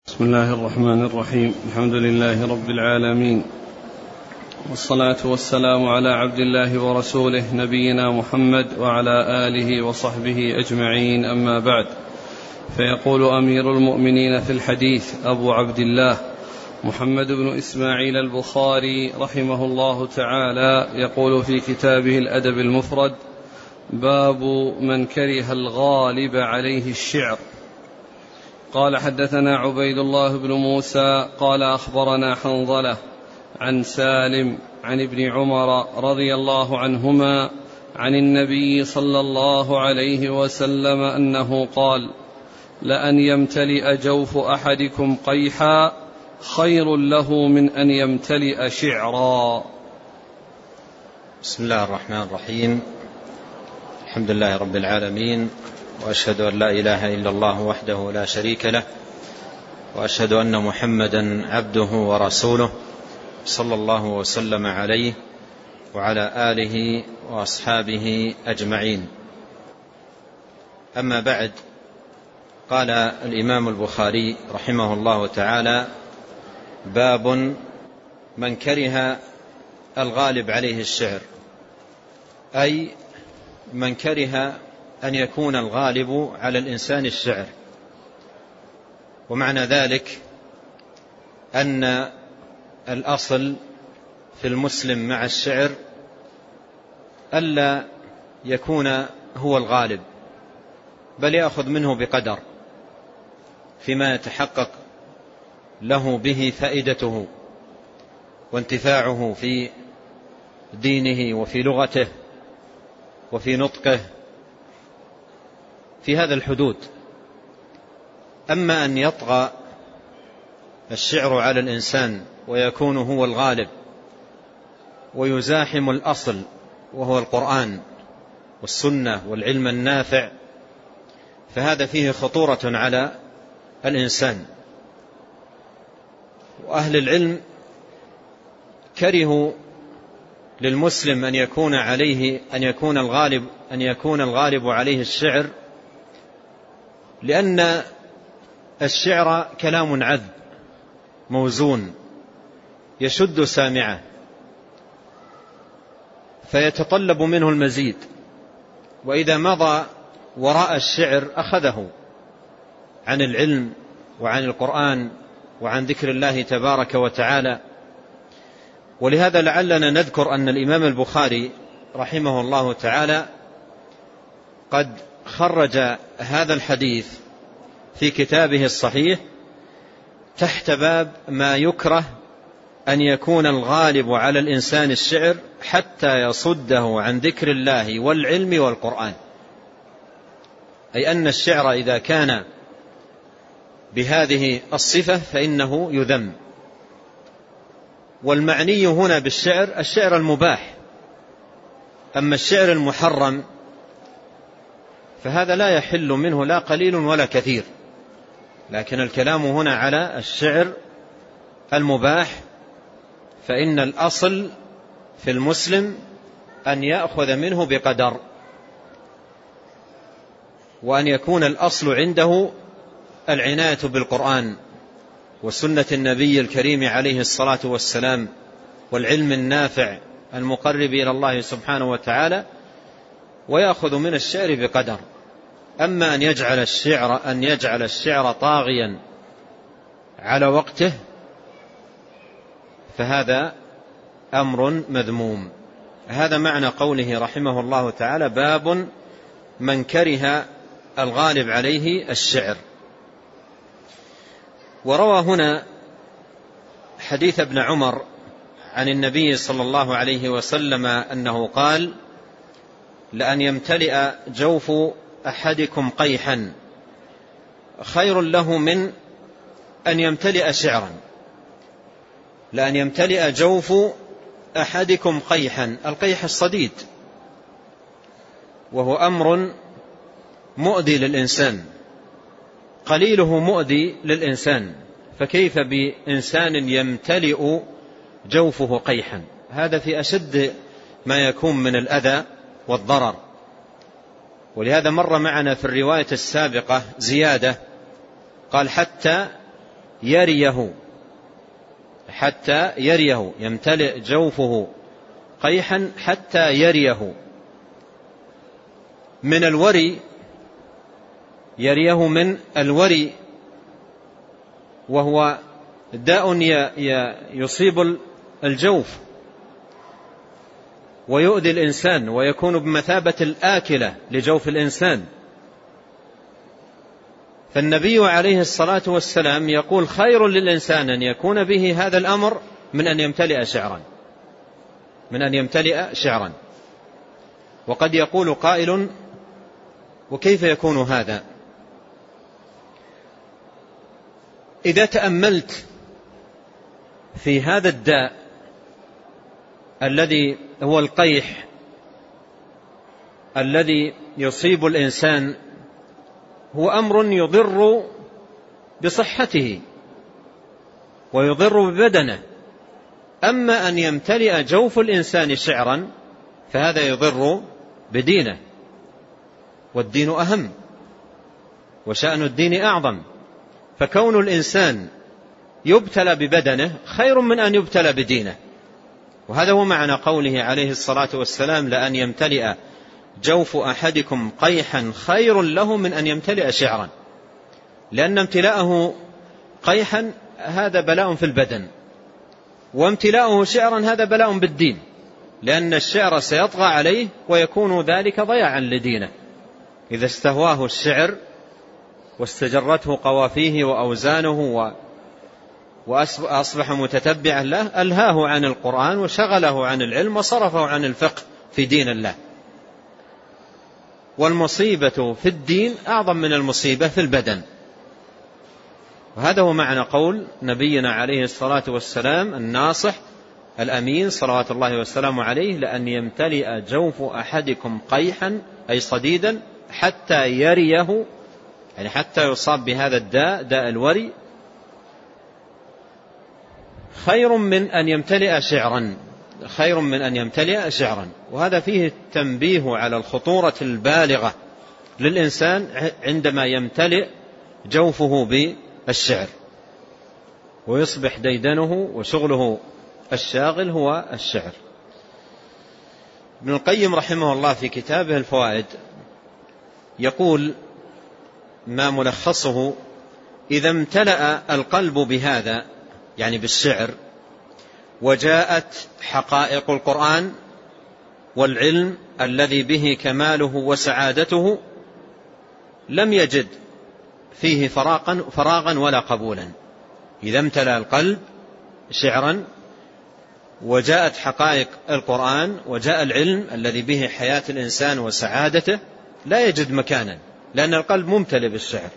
بسم الله الرحمن الرحيم. الحمد لله رب العالمين، والصلاة والسلام على عبد الله ورسوله نبينا محمد وعلى آله وصحبه أجمعين، أما بعد. فيقول أمير المؤمنين في الحديث أبو عبد الله محمد بن إسماعيل البخاري رحمه الله تعالى، يقول في كتابه الأدب المفرد: باب من كره الغالب عليه الشعر. قال: حدثنا عبيد الله بن موسى قال: أخبرنا حنظلة عن سالم عن ابن عمر رضي الله عنهما عن النبي صلى الله عليه وسلم أنه قال: لأن يمتلئ جوف أحدكم قيحا خير له من أن يمتلئ شعرا. بسم الله الرحمن الرحيم. الحمد لله رب العالمين، وأشهد أن لا إله إلا الله وحده لا شريك له، وأشهد أن محمدا عبده ورسوله، صلى الله وسلم عليه وعلى آله وأصحابه أجمعين. أما بعد، قال الإمام البخاري رحمه الله تعالى: باب من كره الغالب عليه الشعر، أي من كره أن يكون الغالب على الإنسان الشعر. ومعنى ذلك أن الأصل في المسلم مع الشعر ألا يكون هو الغالب، بل يأخذ منه بقدر فيما يتحقق له به فائدته وانتفاعه في دينه وفي لغته وفي نطقه، في هذا الحدود. أما أن يطغى الشعر على الإنسان ويكون هو الغالب ويزاحم الأصل وهو القرآن والسنة والعلم النافع، فهذا فيه خطورة على الإنسان. وأهل العلم كرهوا للمسلم أن يكون الغالب عليه الشعر، لأن الشعر كلام عذب موزون يشد سامعه، فيتطلب منه المزيد، وإذا مضى وراء الشعر أخذه عن العلم وعن القرآن وعن ذكر الله تبارك وتعالى. ولهذا لعلنا نذكر أن الإمام البخاري رحمه الله تعالى قد خرج هذا الحديث في كتابه الصحيح تحت باب ما يكره أن يكون الغالب على الإنسان الشعر حتى يصده عن ذكر الله والعلم والقرآن، أي أن الشعر إذا كان بهذه الصفة فإنه يذم. والمعني هنا بالشعر الشعر المباح، أما الشعر المحرم فهذا لا يحل منه لا قليل ولا كثير، لكن الكلام هنا على الشعر المباح، فإن الأصل في المسلم أن يأخذ منه بقدر، وأن يكون الأصل عنده العناية بالقرآن وسنة النبي الكريم عليه الصلاة والسلام والعلم النافع المقرب إلى الله سبحانه وتعالى، ويأخذ من الشعر بقدر. أما أن يجعل الشعر طاغيا على وقته فهذا أمر مذموم. هذا معنى قوله رحمه الله تعالى: باب من كره الغالب عليه الشعر. وروى هنا حديث ابن عمر عن النبي صلى الله عليه وسلم أنه قال: لأن يمتلئ جوف أحدكم قيحا خير له من أن يمتلئ شعرا. لأن يمتلئ جوف أحدكم قيحا، القيح الصديد، وهو أمر مؤذي للإنسان، قليله مؤذي للإنسان، فكيف بإنسان يمتلئ جوفه قيحا؟ هذا في أشد ما يكون من الأذى والضرر. ولهذا مر معنا في الرواية السابقة زيادة، قال: حتى يريه، حتى يريه، يمتلئ جوفه قيحا حتى يريه. من الوري، يريه من الوري، وهو داء يصيب الجوف ويؤذي الإنسان ويكون بمثابة الآكلة لجوف الإنسان. فالنبي عليه الصلاة والسلام يقول: خير للإنسان أن يكون به هذا الأمر من أن يمتلئ شعرا. وقد يقول قائل: وكيف يكون هذا؟ إذا تأملت في هذا الداء الذي هو القيح الذي يصيب الإنسان، هو أمر يضر بصحته ويضر ببدنه. أما أن يمتلئ جوف الإنسان شعرا فهذا يضر بدينه، والدين أهم وشأن الدين أعظم. فكون الإنسان يبتلى ببدنه خير من أن يبتلى بدينه. وهذا هو معنى قوله عليه الصلاة والسلام: لأن يمتلئ جوف أحدكم قيحا خير له من أن يمتلئ شعرا. لأن امتلاءه قيحا هذا بلاء في البدن، وامتلاءه شعرا هذا بلاء بالدين، لأن الشعر سيطغى عليه ويكون ذلك ضياعا لدينه. إذا استهواه الشعر واستجرته قوافيه وأوزانه وأصبح متتبعا له، ألهاه عن القرآن وشغله عن العلم وصرفه عن الفقه في دين الله. والمصيبة في الدين أعظم من المصيبة في البدن. وهذا هو معنى قول نبينا عليه الصلاة والسلام الناصح الأمين صلوات الله والسلام عليه: لأن يمتلئ جوف أحدكم قيحا، أي صديدا، حتى يريه، يعني حتى يصاب بهذا الداء، داء الوري، خير من أن يمتلئ شعرا. وهذا فيه تنبيه على الخطورة البالغة للإنسان عندما يمتلئ جوفه بالشعر ويصبح ديدنه وشغله الشاغل هو الشعر. ابن القيم رحمه الله في كتابه الفوائد يقول ما ملخصه: إذا امتلأ القلب بهذا، يعني بالشعر، وجاءت حقائق القرآن والعلم الذي به كماله وسعادته، لم يجد فيه فراغا ولا قبولا. إذا امتلأ القلب شعرا وجاءت حقائق القرآن وجاء العلم الذي به حياة الإنسان وسعادته، لا يجد مكانا، لأن القلب ممتلئ بالشعر.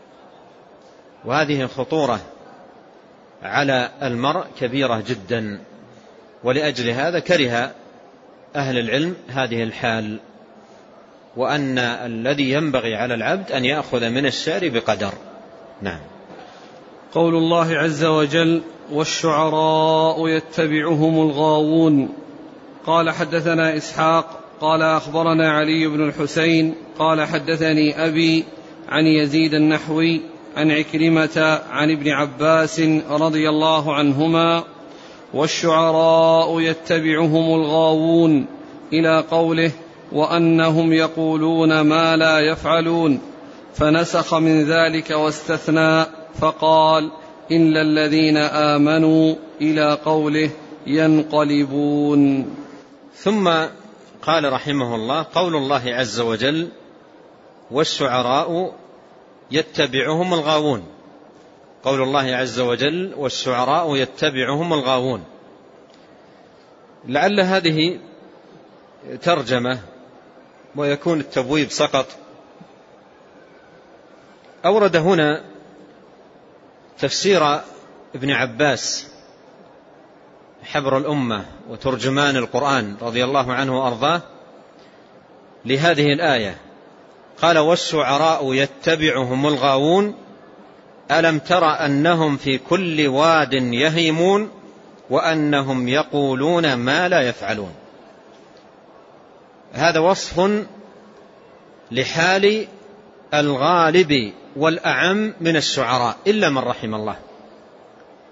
وهذه خطورة على المرء كبيرة جدا. ولأجل هذا كره أهل العلم هذه الحال، وأن الذي ينبغي على العبد أن يأخذ من الشعر بقدر. نعم. قول الله عز وجل: والشعراء يتبعهم الغاوون. قال: حدثنا إسحاق قال: أخبرنا علي بن الحسين قال: حدثني أبي عن يزيد النحوي عن عكرمة عن ابن عباس رضي الله عنهما: والشعراء يتبعهم الغاوون، إلى قوله: وأنهم يقولون ما لا يفعلون، فنسخ من ذلك واستثنى فقال: إلا الذين آمنوا، إلى قوله: ينقلبون. ثم قال رحمه الله: قول الله عز وجل: والشعراء يتبعهم الغاوون. قول الله عز وجل: والشعراء يتبعهم الغاوون، لعل هذه ترجمة ويكون التبويب سقط. أورد هنا تفسير ابن عباس حبر الأمة وترجمان القرآن رضي الله عنه وأرضاه لهذه الآية. قال: والشعراء يتبعهم الغاوون، ألم تر أنهم في كل واد يهيمون وأنهم يقولون ما لا يفعلون. هذا وصف لحال الغالب والأعم من الشعراء إلا من رحم الله.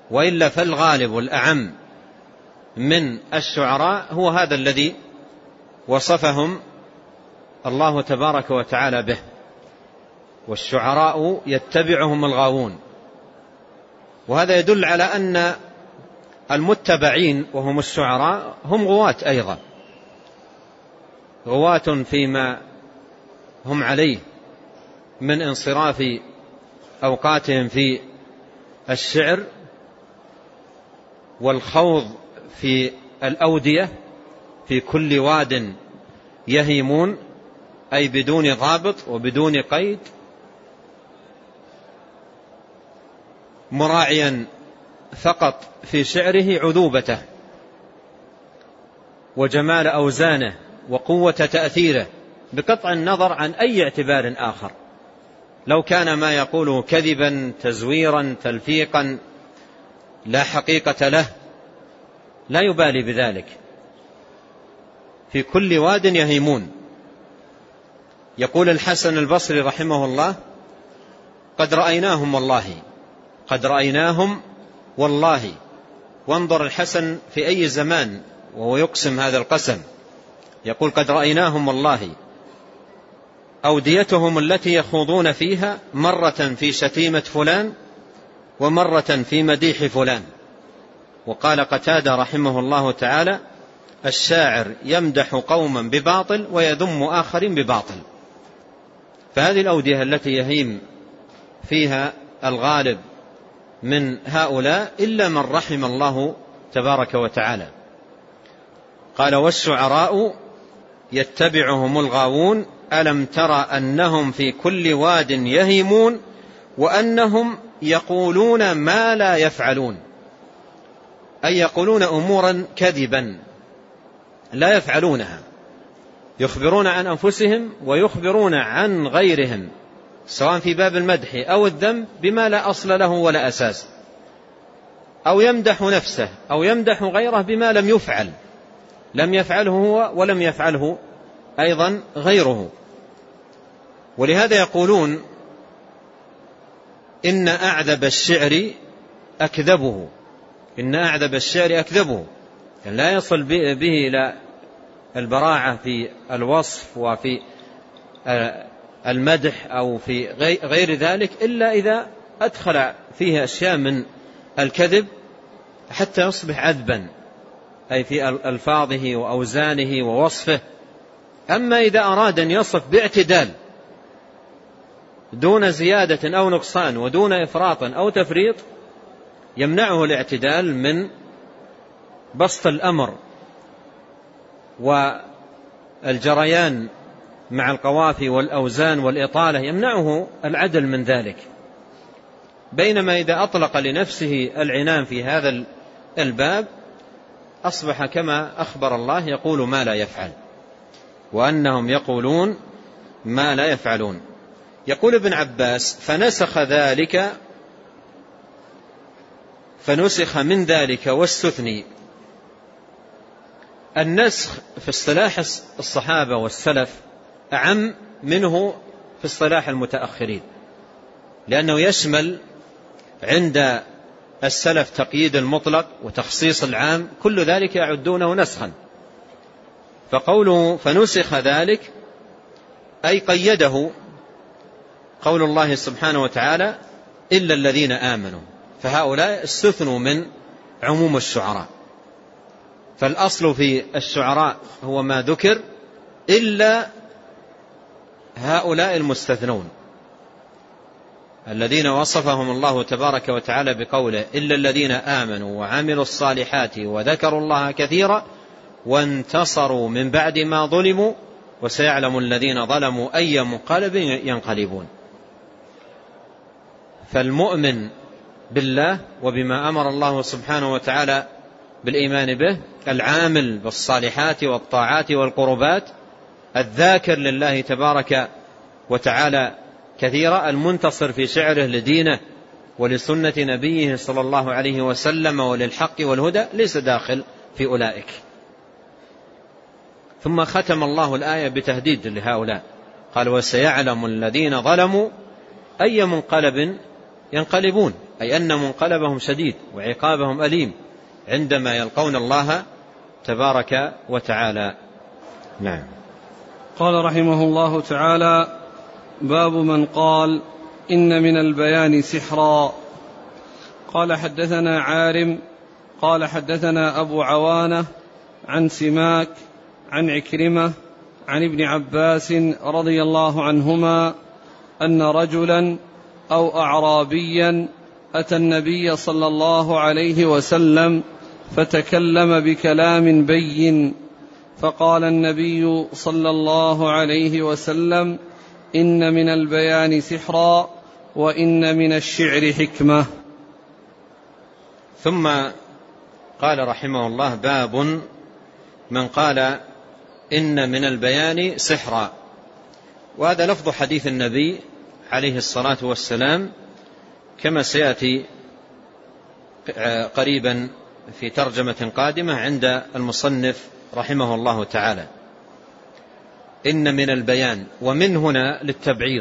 وإلا فالغالب والأعم من الشعراء هو هذا الذي وصفهم الله تبارك وتعالى به: والشعراء يتبعهم الغاوون. وهذا يدل على أن المتبعين وهم الشعراء هم غواة أيضا، غواة فيما هم عليه من انصراف أوقاتهم في الشعر والخوض في الأودية في كل واد يهيمون، أي بدون ضابط وبدون قيد، مراعيا فقط في شعره عذوبته وجمال أوزانه وقوة تأثيره، بقطع النظر عن أي اعتبار آخر. لو كان ما يقوله كذبا تزويرا تلفيقا لا حقيقة له لا يبالي بذلك. في كل واد يهيمون. يقول الحسن البصري رحمه الله: قد رأيناهم والله، قد رأيناهم والله. وانظر الحسن في أي زمان وهو يقسم هذا القسم، يقول: قد رأيناهم والله. أوديتهم التي يخوضون فيها مرة في شتيمة فلان ومرة في مديح فلان. وقال قتادة رحمه الله تعالى: الشاعر يمدح قوما بباطل ويذم آخرين بباطل. فهذه الأودية التي يهيم فيها الغالب من هؤلاء إلا من رحم الله تبارك وتعالى. قال: والشعراء يتبعهم الغاوون، ألم ترى أنهم في كل واد يهيمون وأنهم يقولون ما لا يفعلون، أي يقولون أمورا كذبا لا يفعلونها، يخبرون عن أنفسهم ويخبرون عن غيرهم سواء في باب المدح أو الذم بما لا أصل له ولا أساس، أو يمدح نفسه أو يمدح غيره بما لم يفعل، لم يفعله هو ولم يفعله أيضا غيره. ولهذا يقولون: إن أعذب الشعر أكذبه، إن أعذب الشعر أكذبه، يعني لا يصل به إلى البراعة في الوصف وفي المدح أو في غير ذلك إلا إذا أدخل فيه أشياء من الكذب حتى يصبح عذبا، أي في ألفاظه وأوزانه ووصفه. أما إذا أراد أن يصف باعتدال دون زيادة أو نقصان ودون إفراط أو تفريط، يمنعه الاعتدال من بسط الأمر والجريان مع القوافي والأوزان والإطالة، يمنعه العدل من ذلك. بينما إذا أطلق لنفسه العنان في هذا الباب أصبح كما أخبر الله يقول ما لا يفعل، وأنهم يقولون ما لا يفعلون. يقول ابن عباس: فنسخ ذلك، فنسخ من ذلك واستثني. النسخ في اصطلاح الصحابة والسلف أعم منه في اصطلاح المتأخرين، لأنه يشمل عند السلف تقييد المطلق وتخصيص العام، كل ذلك يعدونه نسخا. فقوله فنسخ ذلك أي قيده قول الله سبحانه وتعالى: إلا الذين آمنوا، فهؤلاء استثنوا من عموم الشعراء. فالأصل في الشعراء هو ما ذكر إلا هؤلاء المستثنون الذين وصفهم الله تبارك وتعالى بقوله: إلا الذين آمنوا وعملوا الصالحات وذكروا الله كثيرا وانتصروا من بعد ما ظلموا وسيعلم الذين ظلموا أي منقلب ينقلبون. فالمؤمن بالله وبما أمر الله سبحانه وتعالى بالإيمان به، العامل بالصالحات والطاعات والقربات، الذاكر لله تبارك وتعالى كثيرا، المنتصر في شعره لدينه ولسنة نبيه صلى الله عليه وسلم وللحق والهدى، ليس داخل في أولئك. ثم ختم الله الآية بتهديد لهؤلاء، قال: وسيعلم الذين ظلموا أي منقلب ينقلبون. أي أن منقلبهم شديد وعقابهم أليم عندما يلقون الله تبارك وتعالى. نعم. قال رحمه الله تعالى: باب من قال إن من البيان سحرا. قال حدثنا عارم قال حدثنا أبو عوانة عن سماك عن عكرمة عن ابن عباس رضي الله عنهما أن رجلا أو أعرابيا أتى النبي صلى الله عليه وسلم فتكلم بكلام بين، فقال النبي صلى الله عليه وسلم: إن من البيان سحرا وإن من الشعر حكمة. ثم قال رحمه الله: باب من قال إن من البيان سحرا. وهذا لفظ حديث النبي عليه الصلاة والسلام كما سيأتي قريبا في ترجمة قادمة عند المصنف رحمه الله تعالى. إن من البيان، ومن هنا للتبعيض،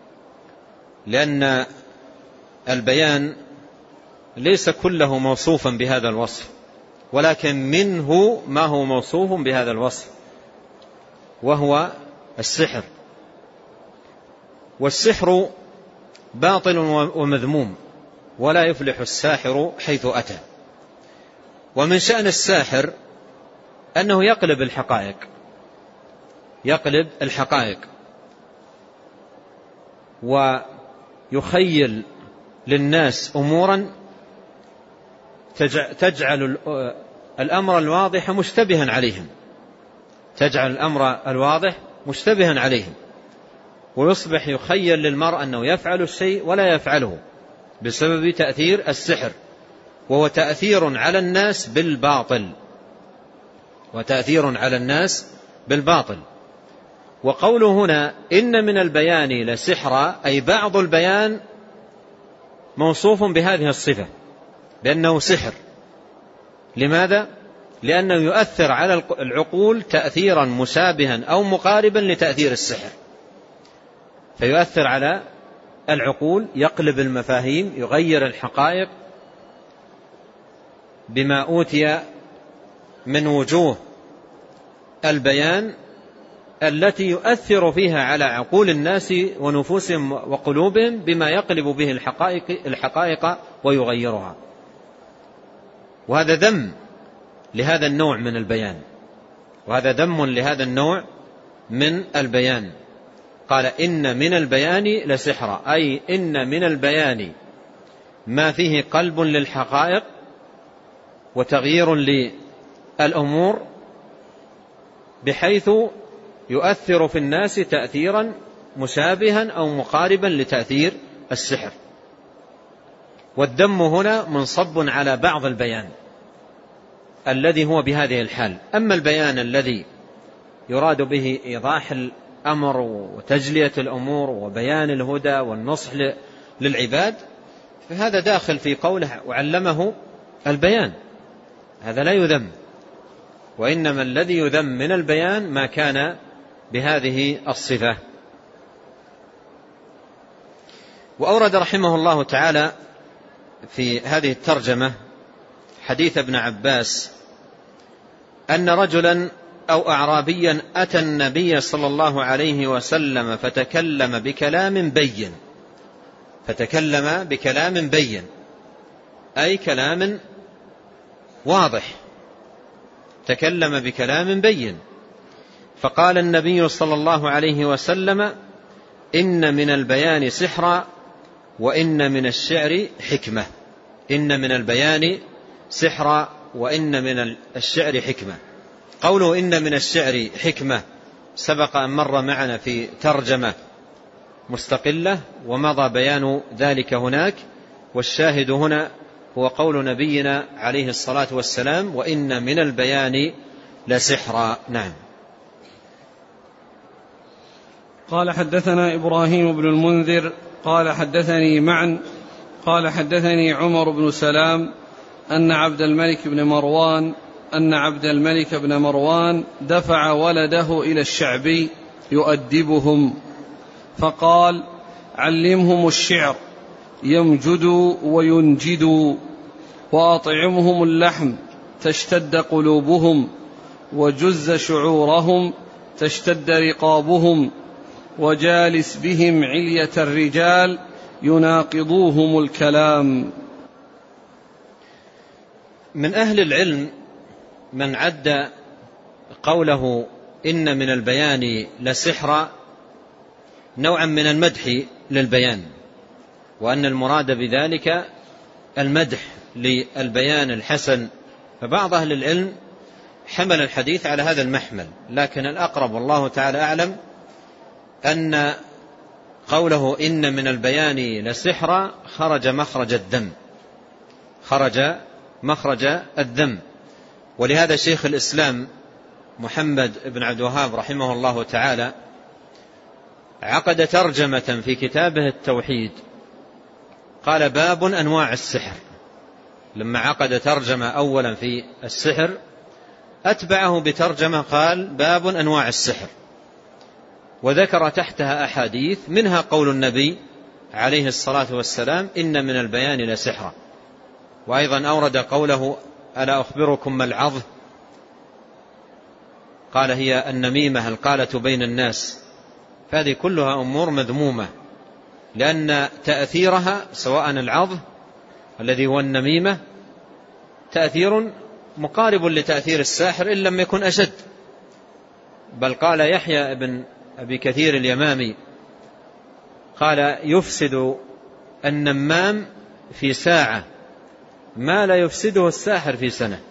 لأن البيان ليس كله موصوفا بهذا الوصف، ولكن منه ما هو موصوف بهذا الوصف، وهو السحر. والسحر باطل ومذموم، ولا يفلح الساحر حيث أتى. ومن شأن الساحر أنه يقلب الحقائق ويخيل للناس أمورا تجعل الأمر الواضح مشتبها عليهم، ويصبح يخيل للمرء أنه يفعل الشيء ولا يفعله بسبب تأثير السحر، وهو تأثير على الناس بالباطل. وقوله هنا إن من البيان لسحرا، أي بعض البيان موصوف بهذه الصفة بأنه سحر. لماذا؟ لأنه يؤثر على العقول تأثيرا مشابها أو مقاربا لتأثير السحر، فيؤثر على العقول، يقلب المفاهيم، يغير الحقائق بما أوتي من وجوه البيان التي يؤثر فيها على عقول الناس ونفوسهم وقلوبهم بما يقلب به الحقائق ويغيرها. وهذا ذم لهذا النوع من البيان، قال إن من البيان لسحرا، أي إن من البيان ما فيه قلب للحقائق وتغيير للأمور بحيث يؤثر في الناس تأثيرا مشابها أو مقاربا لتأثير السحر. والذم هنا منصب على بعض البيان الذي هو بهذه الحال. أما البيان الذي يراد به إيضاح الأمر وتجلية الأمور وبيان الهدى والنصح للعباد، فهذا داخل في قوله وعلمه البيان، هذا لا يذم. وإنما الذي يذم من البيان ما كان بهذه الصفة. وأورد رحمه الله تعالى في هذه الترجمة حديث ابن عباس أن رجلا أو أعرابيا أتى النبي صلى الله عليه وسلم فتكلم بكلام بين، أي كلام واضح، تكلم بكلام بين. فقال النبي صلى الله عليه وسلم: إن من البيان سحرا وإن من الشعر حكمة. إن من البيان سحرا وإن من الشعر حكمة. قوله إن من الشعر حكمة سبق أن مر معنا في ترجمة مستقلة ومضى بيان ذلك هناك، والشاهد هنا هو قول نبينا عليه الصلاة والسلام: وإن من البيان لسحرا. نعم. قال حدثنا إبراهيم بن المنذر قال حدثني معن قال حدثني عمر بن سلام أن عبد الملك بن مروان دفع ولده إلى الشعبي يؤدبهم، فقال: علمهم الشعر يمجدوا وينجدوا، وأطعمهم اللحم تشتد قلوبهم، وجز شعورهم تشتد رقابهم، وجالس بهم علية الرجال يناقضوهم الكلام. من أهل العلم من عد قوله إن من البيان لسحرا نوعا من المدح للبيان، وأن المراد بذلك المدح للبيان الحسن. فبعض أهل العلم حمل الحديث على هذا المحمل، لكن الأقرب والله تعالى أعلم أن قوله إن من البيان لسحرا خرج مخرج الذم. ولهذا شيخ الإسلام محمد بن عبد الوهاب رحمه الله تعالى عقد ترجمة في كتابه التوحيد، قال باب أنواع السحر. لما عقد ترجمة أولا في السحر أتبعه بترجمة قال باب أنواع السحر، وذكر تحتها أحاديث منها قول النبي عليه الصلاة والسلام إن من البيان لسحرا. وأيضا أورد قوله ألا أخبركم ما العظ؟ قال هي النميمة القالة بين الناس. فهذه كلها أمور مذمومة، لأن تأثيرها سواء العظ الذي هو النميمة تأثير مقارب لتأثير الساحر إن لم يكن أشد. بل قال يحيى بن أبي كثير اليمامي قال يفسد النمام في ساعة ما لا يفسده الساحر في سنة.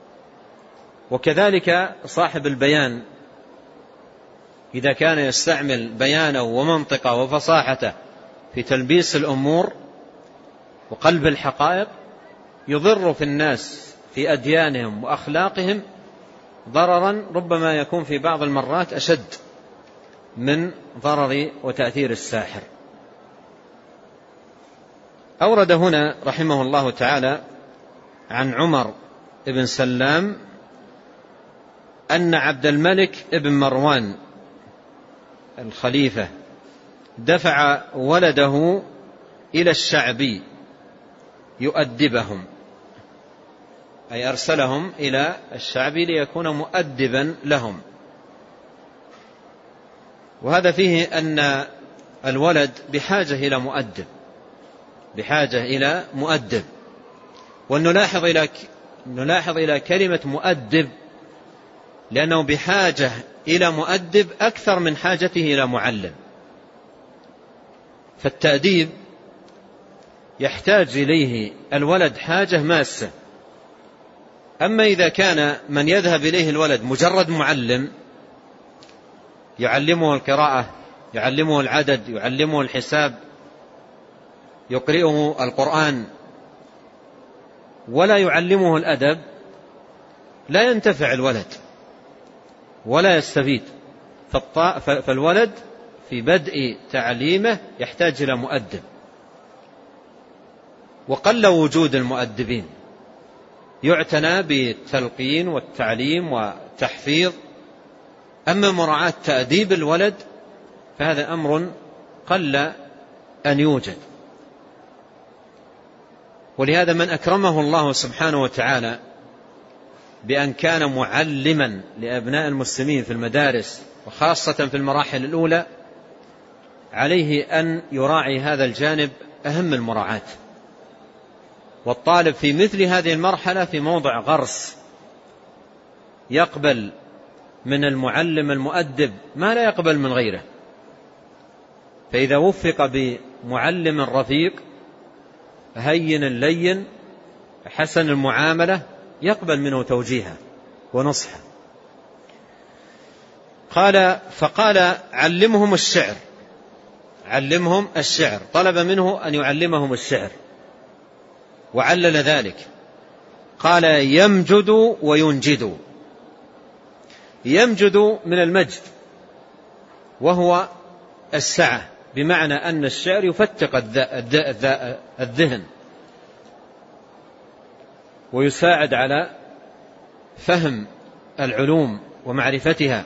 وكذلك صاحب البيان إذا كان يستعمل بيانه ومنطقه وفصاحته في تلبيس الأمور وقلب الحقائق يضر في الناس في أديانهم وأخلاقهم ضررا ربما يكون في بعض المرات أشد من ضرر وتأثير الساحر. أورد هنا رحمه الله تعالى عن عمر بن سلام أن عبد الملك بن مروان الخليفة دفع ولده إلى الشعبي يؤدبهم، أي أرسلهم إلى الشعبي ليكون مؤدبا لهم. وهذا فيه أن الولد بحاجة إلى مؤدب، ونلاحظ إلى كلمة مؤدب لأنه بحاجة إلى مؤدب أكثر من حاجته إلى معلم. فالتأديب يحتاج إليه الولد حاجة ماسة. أما إذا كان من يذهب إليه الولد مجرد معلم يعلمه القراءة، يعلمه العدد، يعلمه الحساب، يقرئه القرآن، ولا يعلمه الأدب، لا ينتفع الولد ولا يستفيد. فالولد في بدء تعليمه يحتاج إلى مؤدب، وقل وجود المؤدبين، يعتنى بالتلقين والتعليم والتحفيظ. أما مراعاة تأديب الولد فهذا أمر قل أن يوجد. ولهذا من أكرمه الله سبحانه وتعالى بأن كان معلما لأبناء المسلمين في المدارس وخاصة في المراحل الأولى عليه أن يراعي هذا الجانب أهم المراعاة. والطالب في مثل هذه المرحلة في موضع غرس، يقبل من المعلم المؤدب ما لا يقبل من غيره. فإذا وفق بمعلم رفيق هين لين حسن المعاملة يقبل منه توجيها ونصحا. فقال علمهم الشعر، طلب منه أن يعلمهم الشعر، وعلل ذلك قال يمجد وينجد. يمجد من المجد وهو السعة، بمعنى أن الشعر يفتق الذهن ويساعد على فهم العلوم ومعرفتها.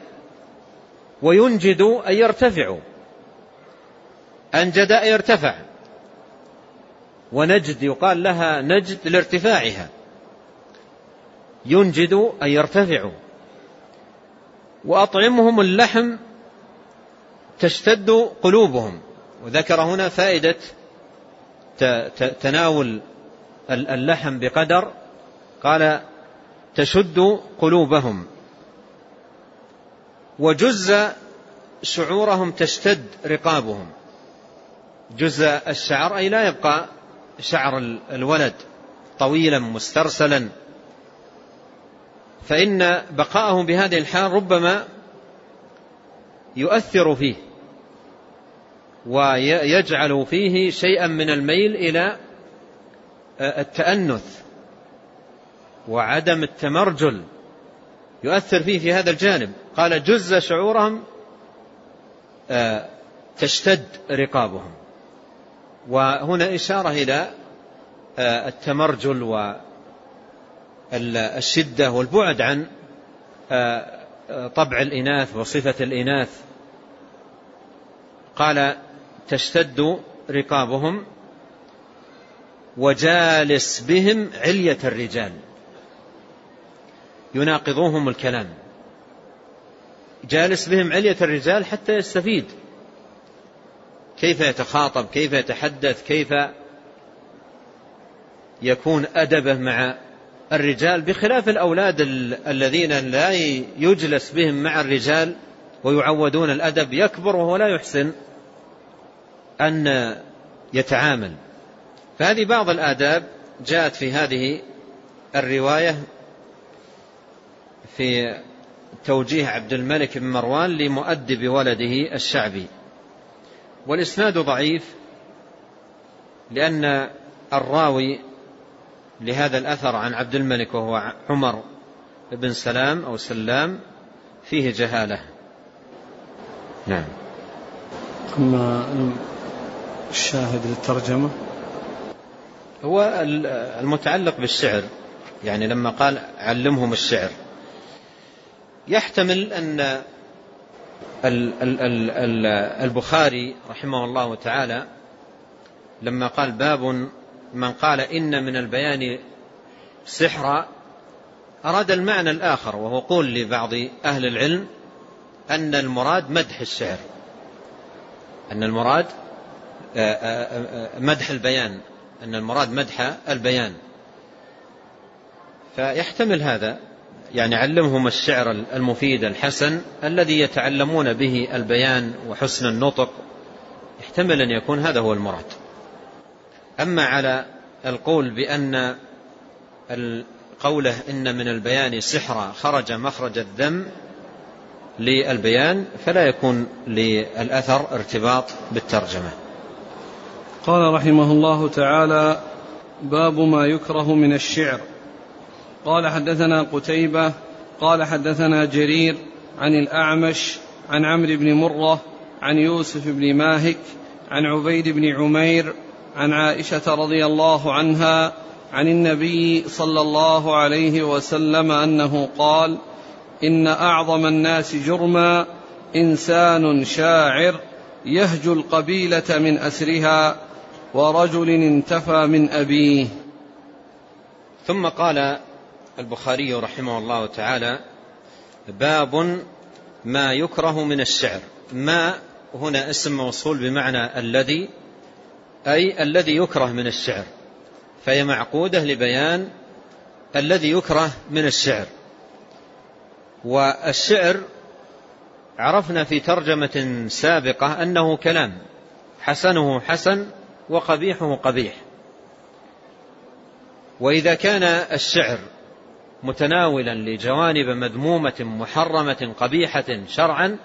وينجد أن يرتفع، أنجد أن يرتفع، ونجد يقال لها نجد لارتفاعها، ينجد أن يرتفع. وأطعمهم اللحم تشتد قلوبهم. وذكر هنا فائدة تناول اللحم بقدر، قال تشد قلوبهم. وجز شعورهم تشتد رقابهم. جز الشعر أي لا يبقى شعر الولد طويلا مسترسلا، فإن بقاءه بهذه الحال ربما يؤثر فيه ويجعل فيه شيئا من الميل إلى التأنث وعدم التمرجل، يؤثر فيه في هذا الجانب. قال جز شعورهم تشتد رقابهم. وهنا إشارة إلى التمرجل والشدة والبعد عن طبع الإناث وصفة الإناث. قال تشتد رقابهم وجالس بهم علية الرجال، يناقضوهم الكلام. جالس بهم علية الرجال حتى يستفيد كيف يتخاطب، كيف يتحدث، كيف يكون أدبه مع الرجال، بخلاف الأولاد الذين لا يجلس بهم مع الرجال ويعودون الأدب، يكبر وهو لا يحسن أن يتعامل. فهذه بعض الآداب جاءت في هذه الرواية في توجيه عبد الملك بن مروان لمؤدب ولده الشعبي. والإسناد ضعيف لأن الراوي لهذا الأثر عن عبد الملك وهو عمر بن سلام أو سلام فيه جهالة. نعم. أما الشاهد للترجمة هو المتعلق بالشعر، يعني لما قال علمهم الشعر، يحتمل أن البخاري رحمه الله تعالى لما قال باب من قال إن من البيان سحرا أراد المعنى الآخر، وهو قول لبعض أهل العلم أن المراد مدح الشعر، أن المراد مدح البيان، أن المراد مدح البيان. فيحتمل هذا، يعني علمهم الشعر المفيد الحسن الذي يتعلمون به البيان وحسن النطق، يحتمل أن يكون هذا هو المراد. أما على القول بأن قوله إن من البيان سحرا خرج مخرج الذم للبيان فلا يكون للأثر ارتباط بالترجمة. قال رحمه الله تعالى باب ما يكره من الشعر. قال حدثنا قتيبة قال حدثنا جرير عن الأعمش عن عمرو بن مرة عن يوسف بن ماهك عن عبيد بن عمير عن عائشة رضي الله عنها عن النبي صلى الله عليه وسلم أنه قال إن أعظم الناس جرما إنسان شاعر يهجو القبيلة من أسرها ورجل انتفى من أبيه. ثم قال البخاري رحمه الله تعالى باب ما يكره من الشعر. ما هنا اسم موصول بمعنى الذي، أي الذي يكره من الشعر، فهي معقودة لبيان الذي يكره من الشعر. والشعر عرفنا في ترجمة سابقة أنه كلام حسنه حسن وقبيحه قبيح. وإذا كان الشعر متناولا لجوانب مذمومة محرمة قبيحة شرعا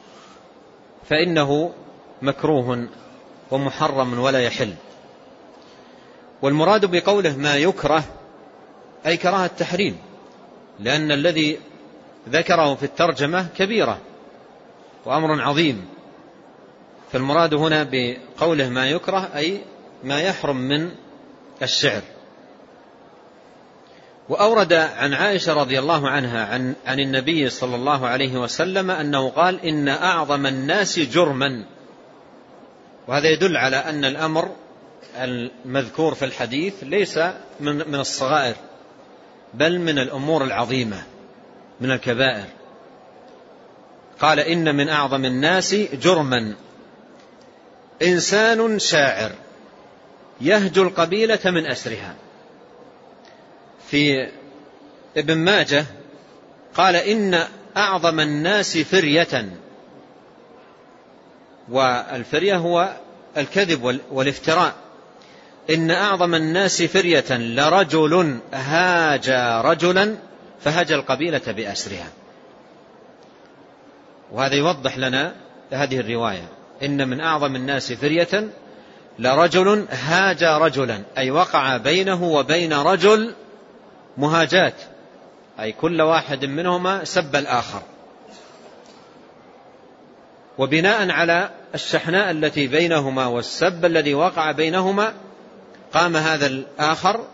فإنه مكروه ومحرم ولا يحل. والمراد بقوله ما يكره أي كراهة التحريم، لأن الذي ذكره في الترجمة كبيرة وأمر عظيم، فالمراد هنا بقوله ما يكره أي ما يحرم من الشعر. وأورد عن عائشة رضي الله عنها عن النبي صلى الله عليه وسلم أنه قال إن أعظم الناس جرما، وهذا يدل على أن الأمر المذكور في الحديث ليس من الصغائر، بل من الأمور العظيمة، من الكبائر. قال: إن من أعظم الناس جرما إنسان شاعر يهجو القبيلة من أسرها. في ابن ماجه قال: إن أعظم الناس فرية، والفرية هو الكذب والافتراء. إن أعظم الناس فرية لرجل هاجى رجلا فهجى القبيلة بأسرها. وهذا يوضح لنا هذه الرواية: إن من أعظم الناس فرية لرجل هاجى رجلا، أي وقع بينه وبين رجل مهاجات، أي كل واحد منهما سب الآخر. وبناء على الشحناء التي بينهما والسب الذي وقع بينهما، قام هذا الآخر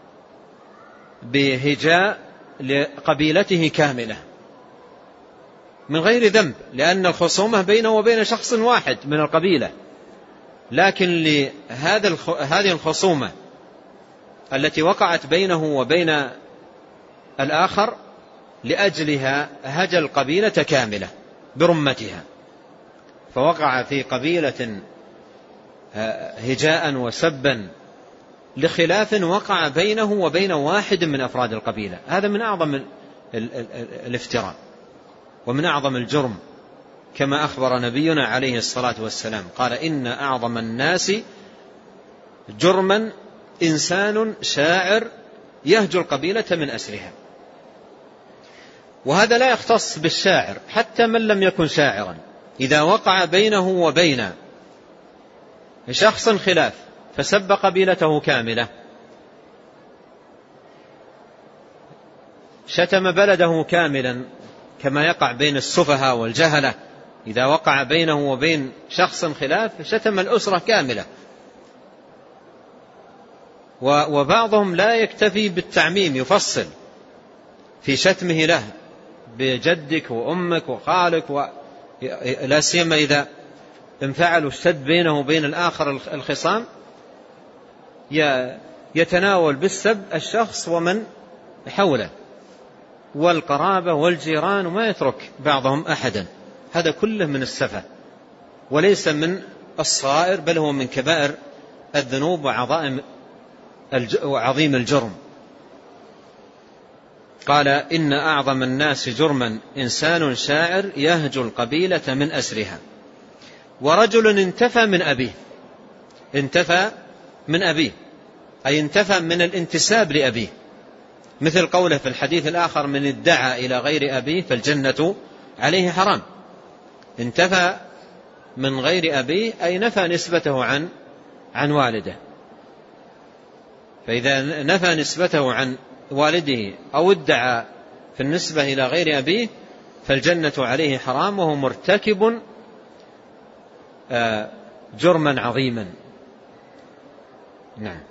بهجاء لقبيلته كاملة من غير ذنب، لأن الخصومة بينه وبين شخص واحد من القبيلة، لكن لهذه الخصومة التي وقعت بينه وبين الآخر لأجلها هجى القبيلة كاملة برمتها، فوقع في قبيلة هجاء وسبا لخلاف وقع بينه وبين واحد من أفراد القبيلة. هذا من أعظم الافتراء ومن أعظم الجرم، كما أخبر نبينا عليه الصلاة والسلام قال: إن أعظم الناس جرما إنسان شاعر يهجو القبيلة من أسرها. وهذا لا يختص بالشاعر، حتى من لم يكن شاعرا إذا وقع بينه وبين شخص خلاف فسب قبيلته كاملة، شتم بلده كاملا، كما يقع بين السفهاء والجهلة، إذا وقع بينه وبين شخص خلاف شتم الأسرة كاملة. وبعضهم لا يكتفي بالتعميم، يفصل في شتمه له بجدك وأمك وخالك، لا سيما إذا انفعلوا الشد بينه وبين الآخر الخصام، يتناول بالسب الشخص ومن حوله والقرابة والجيران، وما يترك بعضهم أحدا. هذا كله من السفه، وليس من الصغائر، بل هو من كبائر الذنوب وعظيم الجرم. قال: إن أعظم الناس جرما إنسان شاعر يهجو القبيلة من أسرها. ورجل انتفى من أبيه. انتفى من أبيه أي انتفى من الانتساب لأبيه، مثل قوله في الحديث الآخر: من ادعى إلى غير أبيه فالجنة عليه حرام. انتفى من غير أبيه أي نفى نسبته عن والده. فإذا نفى نسبته عن والده أو ادعى في النسبة إلى غير أبيه فالجنة عليه حرام، وهو مرتكب جرما عظيما. نعم.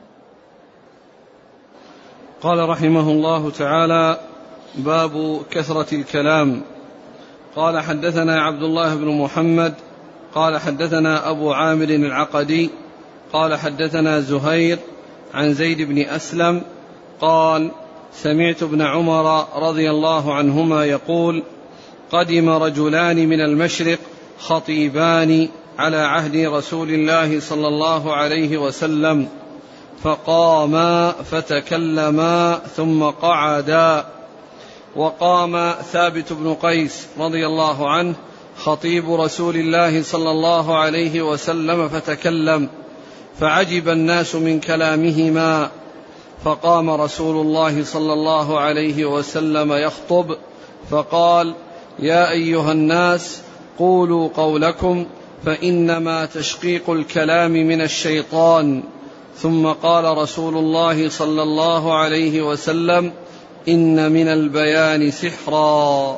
قال رحمه الله تعالى: باب كثرة الكلام. قال: حدثنا عبد الله بن محمد قال حدثنا أبو عامر العقدي قال حدثنا زهير عن زيد بن أسلم قال: سمعت ابن عمر رضي الله عنهما يقول: قدم رجلان من المشرق خطيبان على عهد رسول الله صلى الله عليه وسلم، فقاما فتكلما ثم قعدا. وقام ثابت بن قيس رضي الله عنه خطيب رسول الله صلى الله عليه وسلم فتكلم، فعجب الناس من كلامهما، فقام رسول الله صلى الله عليه وسلم يخطب فقال: يا أيها الناس قولوا قولكم فإنما تشقيق الكلام من الشيطان. ثم قال رسول الله صلى الله عليه وسلم: إن من البيان سحرا.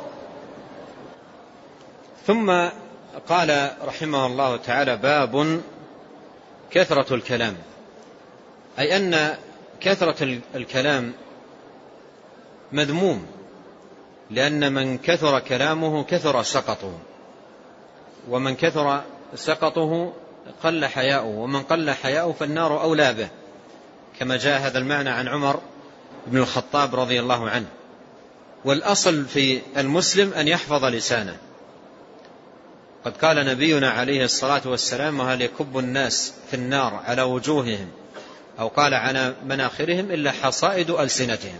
ثم قال رحمه الله تعالى: باب كثرة الكلام، أي أن كثرة الكلام مذموم، لأن من كثر كلامه كثر سقطه، ومن كثر سقطه قل حياؤه، ومن قل حياؤه فالنار أولى به، كما جاء هذا المعنى عن عمر بن الخطاب رضي الله عنه. والأصل في المسلم أن يحفظ لسانه. قد قال نبينا عليه الصلاة والسلام: وهل يكب الناس في النار على وجوههم أو قال على مناخرهم إلا حصائد ألسنتهم.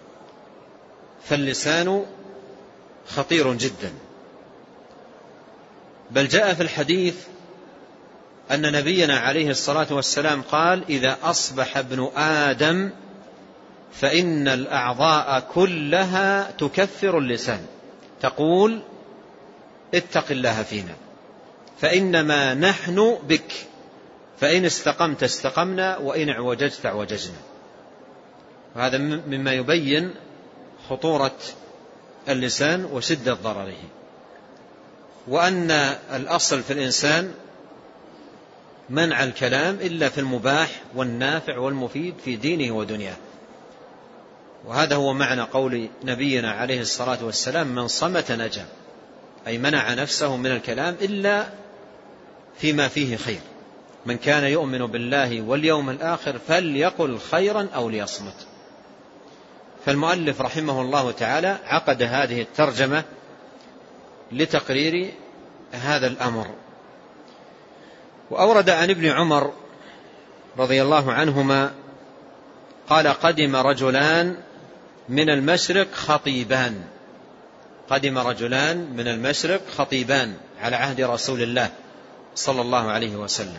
فاللسان خطير جدا. بل جاء في الحديث أن نبينا عليه الصلاة والسلام قال: إذا أصبح ابن آدم فإن الأعضاء كلها تكفر اللسان، تقول: اتق الله فينا فإنما نحن بك، فإن استقمت استقمنا وإن اعوججت اعوججنا. وهذا مما يبين خطورة اللسان وشدة ضرره، وأن الأصل في الإنسان منع الكلام إلا في المباح والنافع والمفيد في دينه ودنياه. وهذا هو معنى قول نبينا عليه الصلاة والسلام: من صمت نجا، أي منع نفسه من الكلام إلا فيما فيه خير. من كان يؤمن بالله واليوم الآخر فليقل خيرا أو ليصمت. فالمؤلف رحمه الله تعالى عقد هذه الترجمة لتقرير هذا الأمر. وأورد عن ابن عمر رضي الله عنهما قال: قدم رجلان من المشرق خطيبان. قدم رجلان من المشرق خطيبان على عهد رسول الله صلى الله عليه وسلم.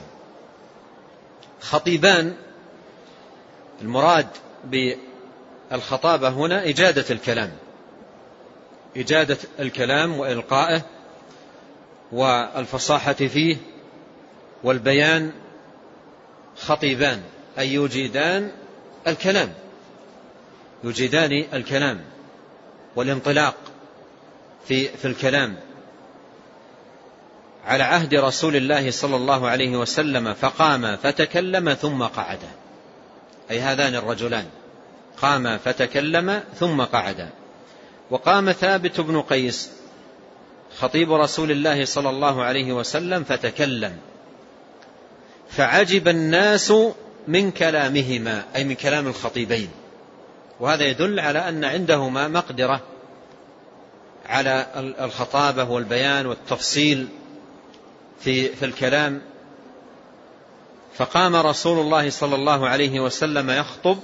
خطيبان المراد بالخطابة هنا إجادة الكلام، إجادة الكلام وإلقائه والفصاحة فيه والبيان. خطيبان أي يجيدان الكلام، يجيدان الكلام والانطلاق في الكلام على عهد رسول الله صلى الله عليه وسلم. فقام فتكلم ثم قعد، أي هذان الرجلان قام فتكلم ثم قعد. وقام ثابت بن قيس خطيب رسول الله صلى الله عليه وسلم فتكلم، فعجب الناس من كلامهما، أي من كلام الخطيبين. وهذا يدل على أن عندهما مقدرة على الخطابة والبيان والتفصيل في الكلام. فقام رسول الله صلى الله عليه وسلم يخطب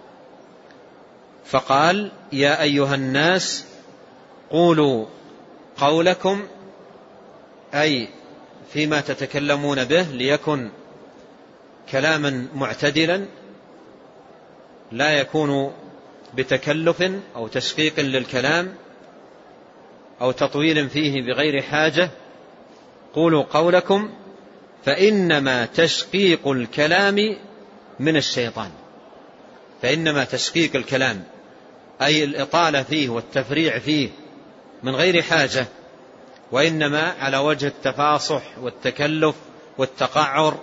فقال: يا أيها الناس قولوا قولكم، أي فيما تتكلمون به، ليكن كلاما معتدلا لا يكون بتكلف أو تشقيق للكلام أو تطويل فيه بغير حاجة. قولوا قولكم فإنما تشقيق الكلام من الشيطان. فإنما تشقيق الكلام أي الإطالة فيه والتفريع فيه من غير حاجة، وإنما على وجه التفاصح والتكلف والتقعر،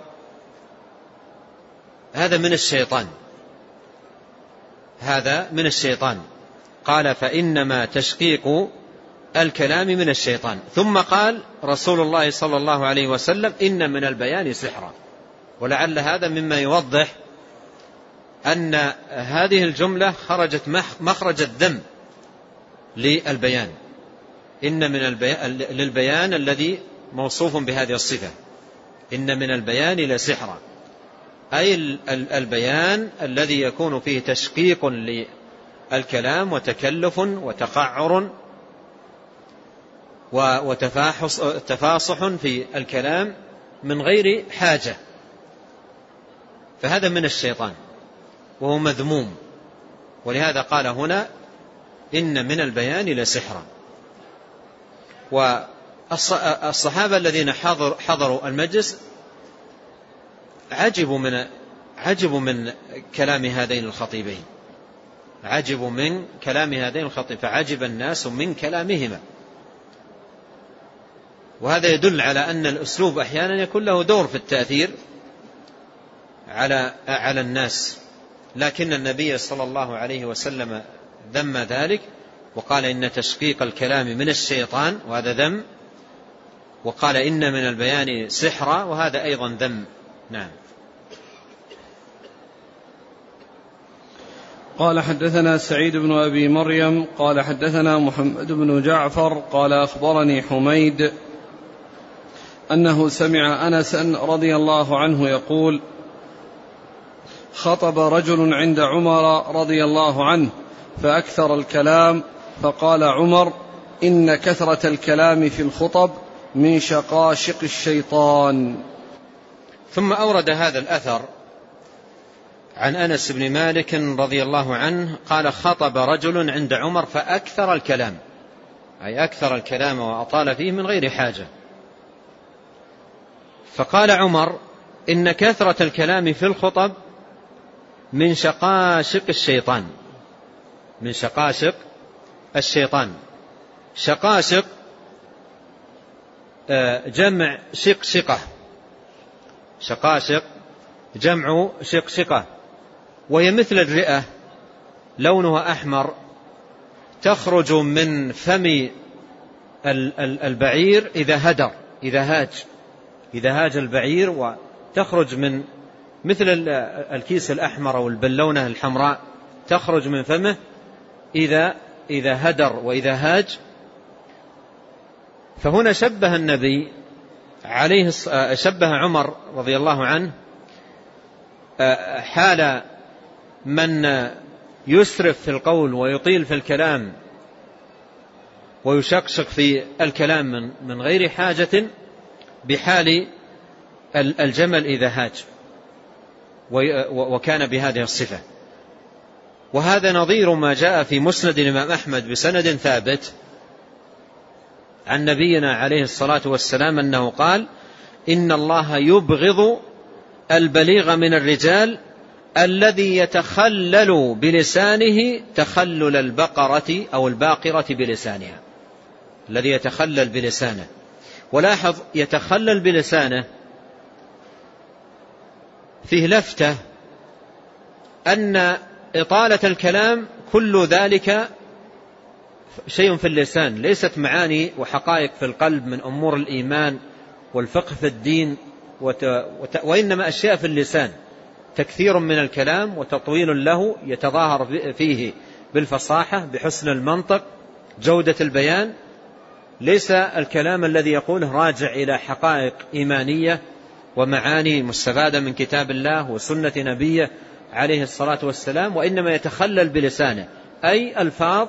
هذا من الشيطان، هذا من الشيطان. قال: فإنما تشقيق الكلام من الشيطان. ثم قال رسول الله صلى الله عليه وسلم: إن من البيان سحرا. ولعل هذا مما يوضح أن هذه الجملة خرجت مخرج الذم للبيان. إن من البيان للبيان الذي موصوف بهذه الصفة، إن من البيان لسحرا، أي البيان الذي يكون فيه تشقيق للكلام وتكلف وتقعر وتفاصح في الكلام من غير حاجة. فهذا من الشيطان وهو مذموم. ولهذا قال هنا: إن من البيان لسحرا. والصحابة الذين حضروا المجلس عجبوا من كلام هذين الخطيبين، عجبوا من كلام هذين الخطيبين، فعجب الناس من كلامهما. وهذا يدل على أن الأسلوب أحيانا يكون له دور في التأثير على الناس، لكن النبي صلى الله عليه وسلم ذم ذلك وقال: إن تشقيق الكلام من الشيطان، وهذا ذم وقال إن من البيان سحرا، وهذا أيضا ذم. نعم. قال حدثنا سعيد بن أبي مريم قال حدثنا محمد بن جعفر قال أخبرني حميد أنه سمع أنسا رضي الله عنه يقول: خطب رجل عند عمر رضي الله عنه فأكثر الكلام، فقال عمر: إن كثرة الكلام في الخطب من شقاشق الشيطان. ثم أورد هذا الأثر عن أنس بن مالك رضي الله عنه قال: خطب رجل عند عمر فأكثر الكلام، أي أكثر الكلام وأطال فيه من غير حاجة. فقال عمر: إن كثرة الكلام في الخطب من شقاشق الشيطان. من شقاشق الشيطان. شقاشق جمع شقشقة. شقاشق جمع شقشقة، وهي مثل الرئة، لونها أحمر، تخرج من فم البعير إذا هدر، إذا هاج البعير، وتخرج من مثل الكيس الأحمر أو البلونة الحمراء، تخرج من فمه إذا هدر وإذا هاج. فهنا شبه النبي شبه عمر رضي الله عنه حال من يسرف في القول ويطيل في الكلام ويشقشق في الكلام من غير حاجة بحال الجمل إذا هاج، وكان بهذه الصفة. وهذا نظير ما جاء في مسند الإمام أحمد بسند ثابت عن نبينا عليه الصلاة والسلام أنه قال: إن الله يبغض البليغ من الرجال الذي يتخلل بلسانه تخلل البقرة أو الباقرة بلسانها، الذي يتخلل بلسانه. ولاحظ يتخلل بلسانه فيه لفتة أن إطالة الكلام كل ذلك شيء في اللسان، ليست معاني وحقائق في القلب من أمور الإيمان والفقه في الدين، وإنما أشياء في اللسان، تكثير من الكلام وتطويل له يتظاهر فيه بالفصاحة، بحسن المنطق، جودة البيان. ليس الكلام الذي يقوله راجع إلى حقائق إيمانية ومعاني مستفادة من كتاب الله وسنة نبيه عليه الصلاة والسلام، وإنما يتخلل بلسانه، أي ألفاظ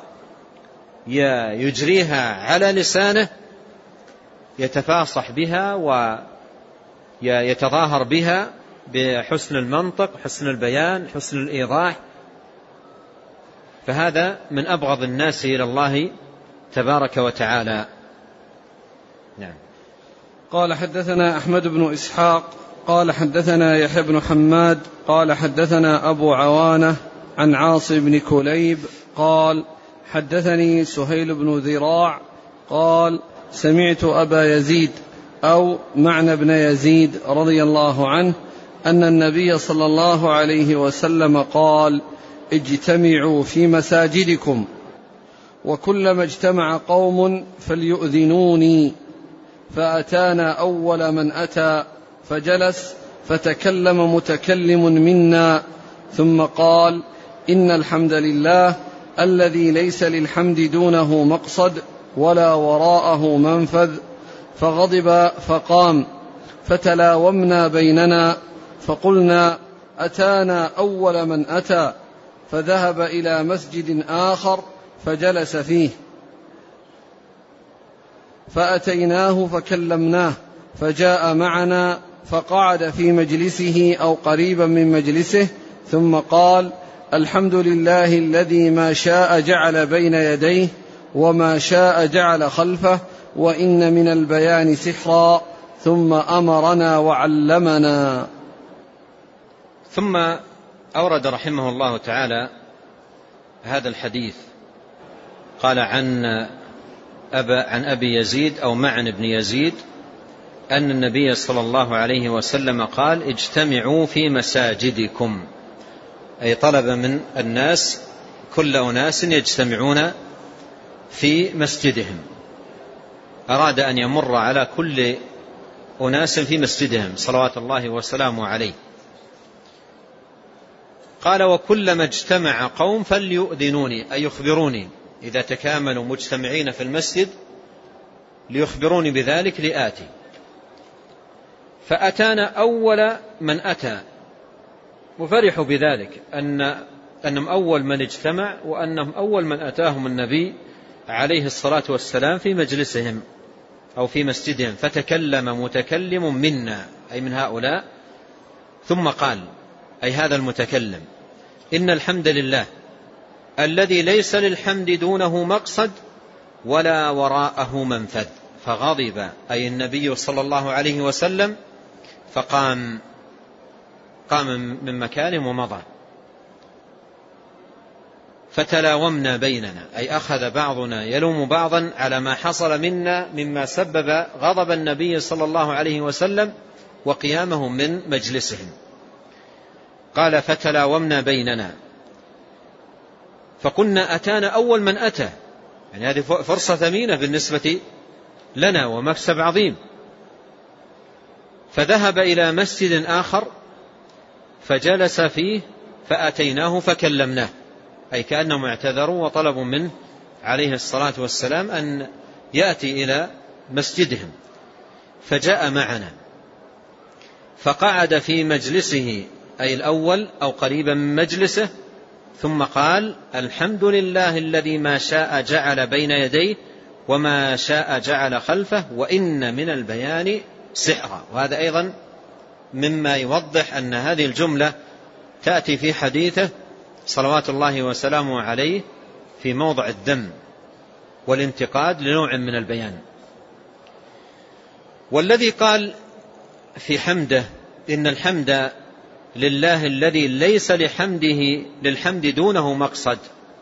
يجريها على لسانه يتفاصح بها ويتظاهر بها بحسن المنطق، حسن البيان، حسن الإيضاح. فهذا من أبغض الناس إلى الله تبارك وتعالى. نعم. قال حدثنا أحمد بن إسحاق قال حدثنا يحيى بن حماد قال حدثنا أبو عوانة عن عاصم بن كليب قال حدثني سهيل بن ذراع قال سمعت أبا يزيد أو معنى بن يزيد رضي الله عنه أن النبي صلى الله عليه وسلم قال: اجتمعوا في مساجدكم، وكلما اجتمع قوم فليؤذنوني. فأتانا أول من أتى فجلس، فتكلم متكلم منا ثم قال: إن الحمد لله الذي ليس للحمد دونه مقصد ولا وراءه منفذ. فغضب فقام، فتلاومنا بيننا، فقلنا: أتانا أول من أتى. فذهب إلى مسجد آخر فجلس فيه، فأتيناه فكلمناه، فجاء معنا فقعد في مجلسه أو قريبا من مجلسه، ثم قال: الحمد لله الذي ما شاء جعل بين يديه وما شاء جعل خلفه، وإن من البيان سحرا. ثم أمرنا وعلمنا. ثم أورد رحمه الله تعالى هذا الحديث، قال عن أبي يزيد أو معن بن يزيد أن النبي صلى الله عليه وسلم قال: اجتمعوا في مساجدكم، أي طلب من الناس كل أناس يجتمعون في مسجدهم أراد أن يمر على كل أناس في مسجدهم صلوات الله وسلامه عليه. قال: وكلما اجتمع قوم فليؤذنوني، أي يخبروني إذا تكاملوا مجتمعين في المسجد ليخبروني بذلك لآتي. فأتانا أول من أتى، وفرحوا بذلك أنهم أول من اجتمع، وأنهم أول من أتاهم النبي عليه الصلاة والسلام في مجلسهم أو في مسجدهم. فتكلم متكلم منا، أي من هؤلاء، ثم قال، أي هذا المتكلم: إن الحمد لله الذي ليس للحمد دونه مقصد ولا وراءه منفذ. فغضب، أي النبي صلى الله عليه وسلم، فقام من مكانه ومضى. فتلاومنا بيننا، أي أخذ بعضنا يلوم بعضا على ما حصل منا مما سبب غضب النبي صلى الله عليه وسلم وقيامه من مجلسهم. قال: فتلاومنا بيننا فقلنا أتانا أول من أتى، يعني هذه فرصة ثمينة بالنسبة لنا ومكسب عظيم. فذهب إلى مسجد آخر فجلس فيه، فأتيناه فكلمناه، أي كأنهم اعتذروا وطلبوا منه عليه الصلاة والسلام أن يأتي إلى مسجدهم. فجاء معنا فقعد في مجلسه، أي الأول أو قريبا من مجلسه، ثم قال: الحمد لله الذي ما شاء جعل بين يديه وما شاء جعل خلفه، وإن من البيان سحرا. وهذا أيضا مما يوضح أن هذه الجملة تأتي في حديثه صلوات الله وسلامه عليه في موضع الذم والانتقاد لنوع من البيان. والذي قال في حمده: إن الحمد لله الذي ليس للحمد دونه مقصد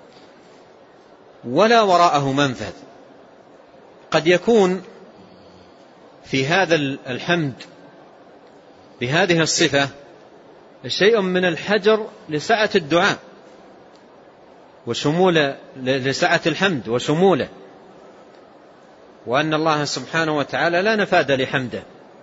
ولا وراءه منفذ، قد يكون في هذا الحمد بهذه الصفة شيء من الحجر لسعة الدعاء وشمول لسعة الحمد وشموله، وأن الله سبحانه وتعالى لا نفاد لحمده،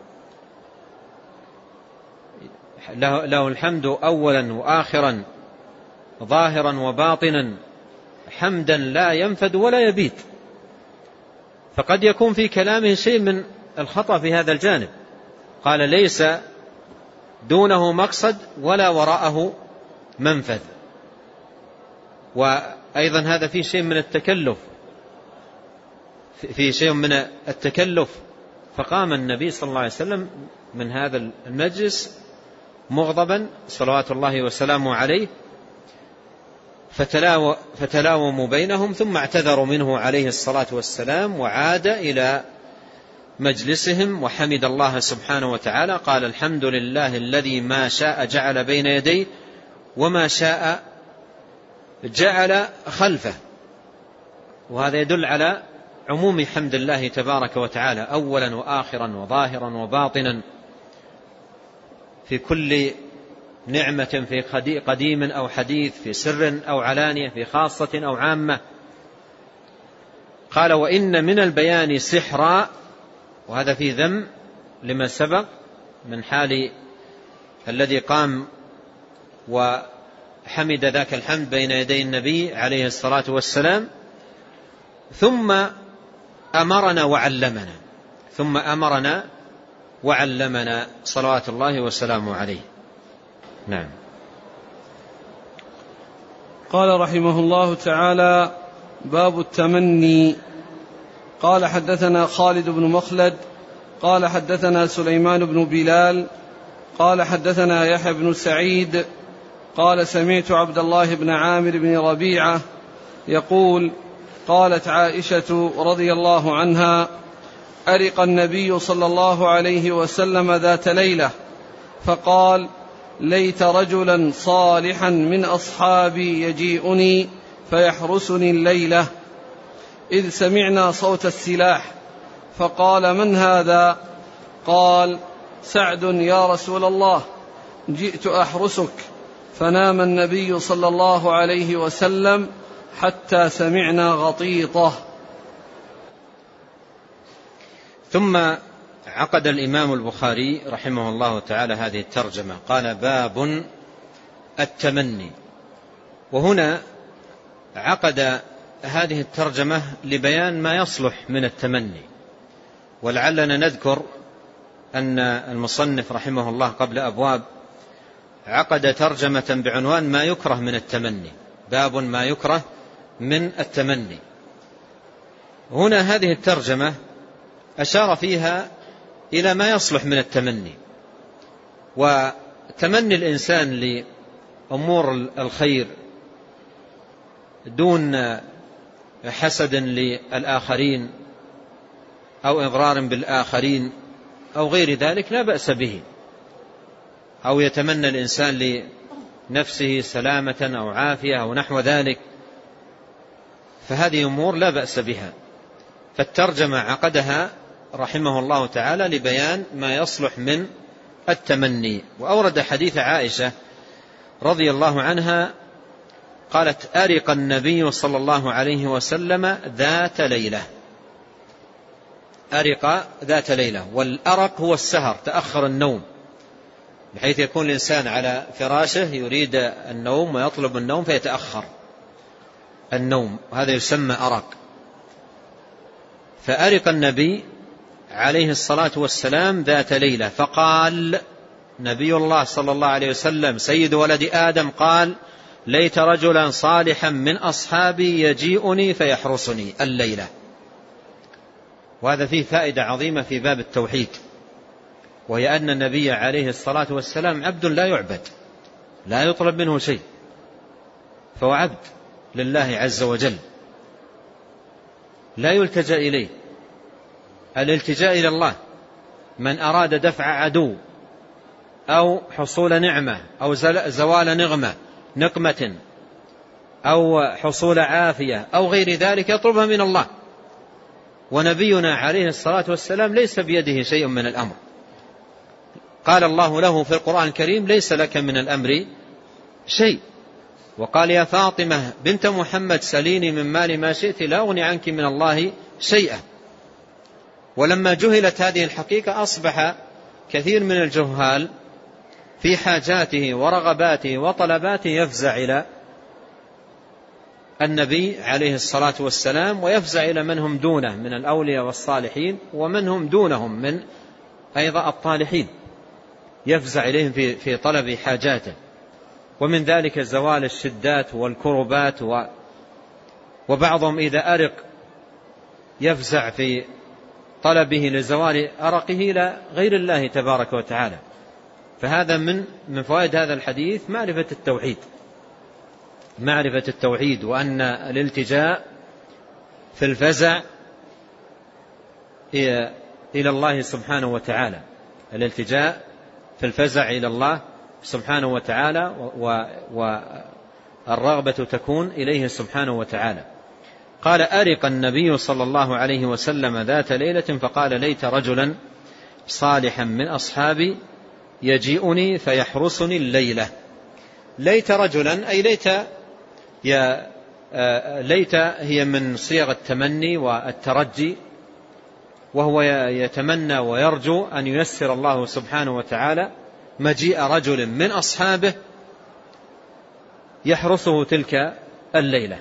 له الحمد أولا وآخرا ظاهرا وباطنا حمدا لا ينفد ولا يبيت. فقد يكون في كلامه شيء من الخطأ في هذا الجانب. قال: ليس دونه مقصد ولا وراءه منفذ. وأيضا هذا فيه شيء من التكلف، فقام النبي صلى الله عليه وسلم من هذا المجلس مغضبا صلوات الله وسلامه عليه، فتلاوموا بينهم، ثم اعتذروا منه عليه الصلاة والسلام، وعاد إلى مجلسهم وحمد الله سبحانه وتعالى. قال: الحمد لله الذي ما شاء جعل بين يديه وما شاء جعل خلفه. وهذا يدل على عموم حمد الله تبارك وتعالى، أولا وآخرا وظاهرا وباطنا، في كل نعمة، في قديم أو حديث، في سر أو علانية، في خاصة أو عامة. قال: وإن من البيان سحرا. وهذا في ذم لما سبق من حال الذي قام وحمد ذاك الحمد بين يدي النبي عليه الصلاة والسلام، ثم أمرنا وعلمنا صلوات الله وسلامه عليه. نعم. قال رحمه الله تعالى: باب التمني. قال: حدثنا خالد بن مخلد قال حدثنا سليمان بن بلال قال حدثنا يحيى بن سعيد قال: سمعت عبد الله بن عامر بن ربيعة يقول: قالت عائشة رضي الله عنها: أرق النبي صلى الله عليه وسلم ذات ليلة فقال: ليت رجلا صالحا من أصحابي يجيئني فيحرسني الليلة، إذ سمعنا صوت السلاح، فقال: من هذا؟ قال: سعد يا رسول الله، جئت أحرسك. فنام النبي صلى الله عليه وسلم حتى سمعنا غطيطه. ثم عقد الإمام البخاري رحمه الله تعالى هذه الترجمة، قال: باب التمني. وهنا عقد هذه الترجمة لبيان ما يصلح من التمني. ولعلنا نذكر أن المصنف رحمه الله قبل أبواب عقد ترجمة بعنوان ما يكره من التمني، باب ما يكره من التمني. هنا هذه الترجمة أشار فيها إلى ما يصلح من التمني، وتمني الإنسان لأمور الخير دون حسد للآخرين أو إضرار بالآخرين أو غير ذلك لا بأس به، أو يتمنى الإنسان لنفسه سلامة أو عافية أو نحو ذلك، فهذه أمور لا بأس بها. فالترجمة عقدها رحمه الله تعالى لبيان ما يصلح من التمني. وأورد حديث عائشة رضي الله عنها قالت: أرق النبي صلى الله عليه وسلم ذات ليلة. أرق ذات ليلة، والأرق هو السهر، تأخر النوم، بحيث يكون الإنسان على فراشه يريد النوم ويطلب النوم فيتأخر النوم، هذا يسمى أرق. فأرق النبي عليه الصلاة والسلام ذات ليلة، فقال نبي الله صلى الله عليه وسلم سيد ولد آدم قال: ليت رجلا صالحا من أصحابي يجيئني فيحرسني الليلة. وهذا فيه فائدة عظيمة في باب التوحيد، وهي أن النبي عليه الصلاة والسلام عبد لا يعبد، لا يطلب منه شيء، فهو عبد لله عز وجل لا يلتجأ إليه. الالتجاء إلى الله من أراد دفع عدو أو حصول نعمة أو زوال نقمة أو حصول عافية أو غير ذلك يطلبها من الله. ونبينا عليه الصلاة والسلام ليس بيده شيء من الأمر. قال الله له في القرآن الكريم: ليس لك من الأمر شيء. وقال: يا فاطمة بنت محمد سليني من مال ما شئت لا أغني عنك من الله شيئا. ولما جهلت هذه الحقيقة أصبح كثير من الجهال في حاجاته ورغباته وطلباته يفزع إلى النبي عليه الصلاة والسلام، ويفزع إلى من هم دونه من الأولياء والصالحين، ومن هم دونهم من أيضا الطالحين، يفزع إليهم في طلب حاجاته. ومن ذلك زوال الشدات والكربات، وبعضهم إذا أرق يفزع في طلبه لزوال أرقه إلى غير الله تبارك وتعالى. فهذا من فوائد هذا الحديث معرفة التوحيد، وأن الالتجاء في الفزع إلى الله سبحانه وتعالى، الالتجاء في الفزع إلى الله سبحانه وتعالى، والرغبة تكون إليه سبحانه وتعالى. قال: أرق النبي صلى الله عليه وسلم ذات ليلة فقال: ليت رجلا صالحا من أصحابي يجيئني فيحرسني الليلة. ليت رجلا أي ليت هي من صيغ التمني والترجي، وهو يتمنى ويرجو أن ييسر الله سبحانه وتعالى مجيء رجل من أصحابه يحرسه تلك الليلة.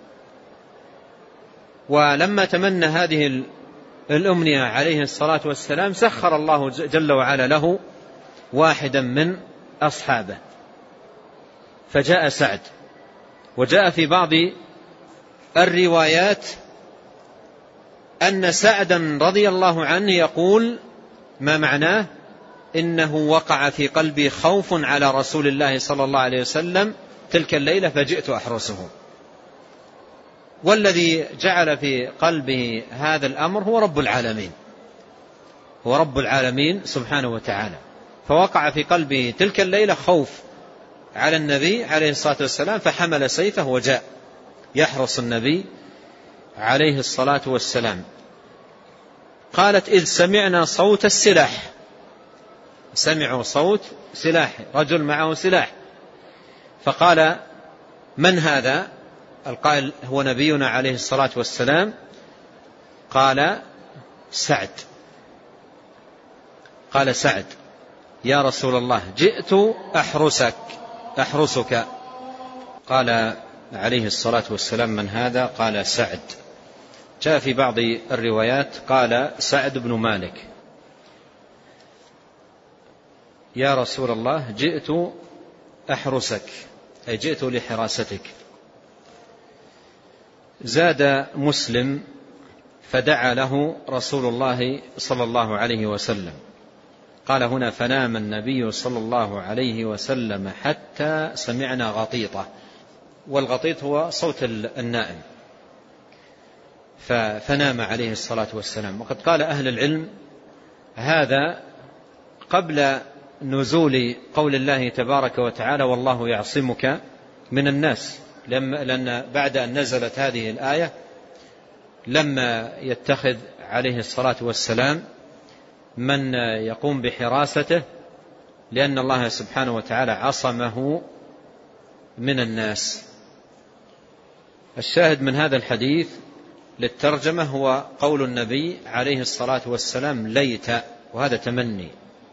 ولما تمنى هذه الأمنية عليه الصلاة والسلام سخر الله جل وعلا له واحدا من أصحابه، فجاء سعد. وجاء في بعض الروايات أن سعدا رضي الله عنه يقول: ما معناه؟ إنه وقع في قلبي خوف على رسول الله صلى الله عليه وسلم تلك الليلة فجئت أحرسه. والذي جعل في قلبه هذا الأمر هو رب العالمين سبحانه وتعالى. فوقع في قلبه تلك الليلة خوف على النبي عليه الصلاة والسلام، فحمل سيفه وجاء يحرس النبي عليه الصلاة والسلام. قالت: إذ سمعنا صوت السلاح، سمعوا صوت سلاح، رجل معه سلاح. فقال: من هذا؟ القائل هو نبينا عليه الصلاة والسلام. قال: سعد. قال سعد: يا رسول الله جئت أحرسك. قال عليه الصلاة والسلام: من هذا؟ قال: سعد. جاء في بعض الروايات قال: سعد بن مالك. يا رسول الله جئت أحرسك، أي جئت لحراستك. زاد مسلم: فدعا له رسول الله صلى الله عليه وسلم. قال هنا: فنام النبي صلى الله عليه وسلم حتى سمعنا غطيطه، والغطيط هو صوت النائم، فنام عليه الصلاة والسلام. وقد قال أهل العلم هذا قبل نزول قول الله تبارك وتعالى: والله يعصمك من الناس، لأن بعد أن نزلت هذه الآية لما يتخذ عليه الصلاة والسلام من يقوم بحراسته، لأن الله سبحانه وتعالى عصمه من الناس. الشاهد من هذا الحديث للترجمة هو قول النبي عليه الصلاة والسلام: ليت، وهذا تمني،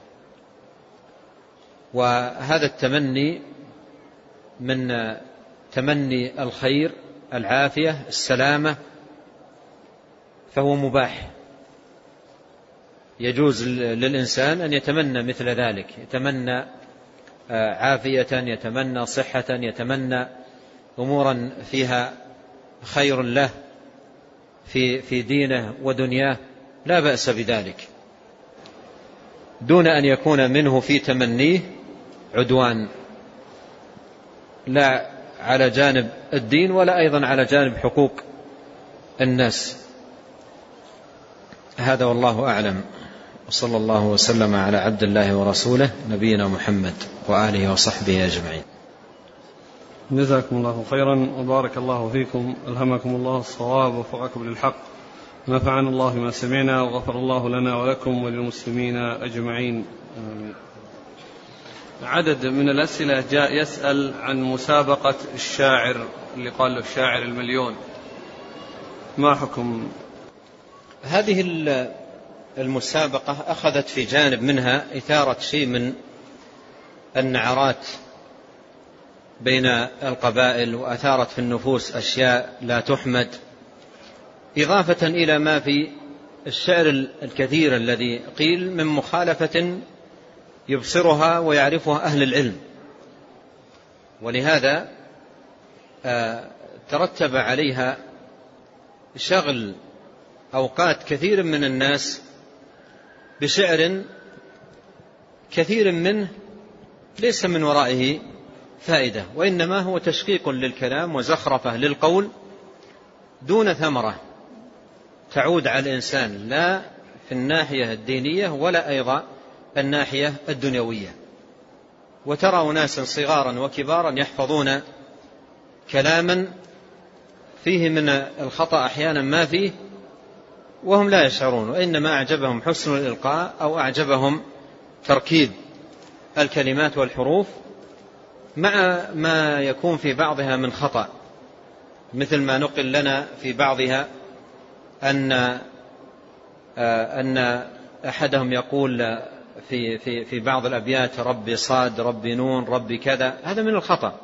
وهذا التمني من تمني الخير، العافية، السلامة، فهو مباح. يجوز للإنسان أن يتمنى مثل ذلك، يتمنى عافية، يتمنى صحة، يتمنى أمورا فيها خير له في دينه ودنياه، لا بأس بذلك، دون أن يكون منه في تمنيه عدوان، لا على جانب الدين ولا أيضا على جانب حقوق الناس. هذا والله أعلم، وصلى الله وسلم على عبد الله ورسوله نبينا محمد وآله وصحبه أجمعين. جزاكم الله خيرا وبارك الله فيكم، ألهمكم الله الصواب ووفقكم للحق، نفعنا الله ما سمعنا وغفر الله لنا ولكم وللمسلمين أجمعين. عدد من الأسئلة جاء يسأل عن مسابقة الشاعر اللي قال له الشاعر المليون، ما حكم هذه المسابقة؟ أخذت في جانب منها إثارة شيء من النعرات بين القبائل، وأثارت في النفوس أشياء لا تحمد، إضافة إلى ما في الشعر الكثير الذي قيل من مخالفة يبصرها ويعرفها أهل العلم. ولهذا ترتب عليها شغل أوقات كثير من الناس بشعر كثير منه ليس من ورائه فائدة، وإنما هو تشقيق للكلام وزخرفة للقول دون ثمرة تعود على الإنسان، لا في الناحية الدينية ولا أيضا الناحية الدنيوية. وترى ناسا صغارا وكبارا يحفظون كلاما فيه من الخطأ أحيانا ما فيه وهم لا يشعرون، وإنما أعجبهم حسن الإلقاء أو أعجبهم تركيب الكلمات والحروف مع ما يكون في بعضها من خطأ، مثل ما نقل لنا في بعضها أن أحدهم يقول في بعض الأبيات: ربي صاد، ربي نون، ربي كذا. هذا من الخطأ،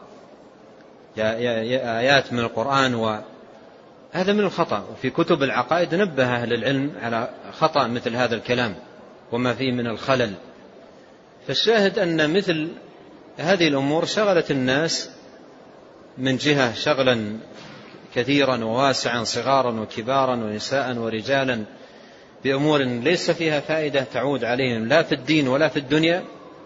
آيات من القرآن، وهذا من الخطأ. وفي كتب العقائد نبه أهل العلم على خطأ مثل هذا الكلام وما فيه من الخلل. فالشاهد أن مثل هذه الأمور شغلت الناس من جهة شغلا كثيرا وواسعا، صغارا وكبارا ونساء ورجالا، بأمور ليس فيها فائدة تعود عليهم لا في الدين ولا في الدنيا،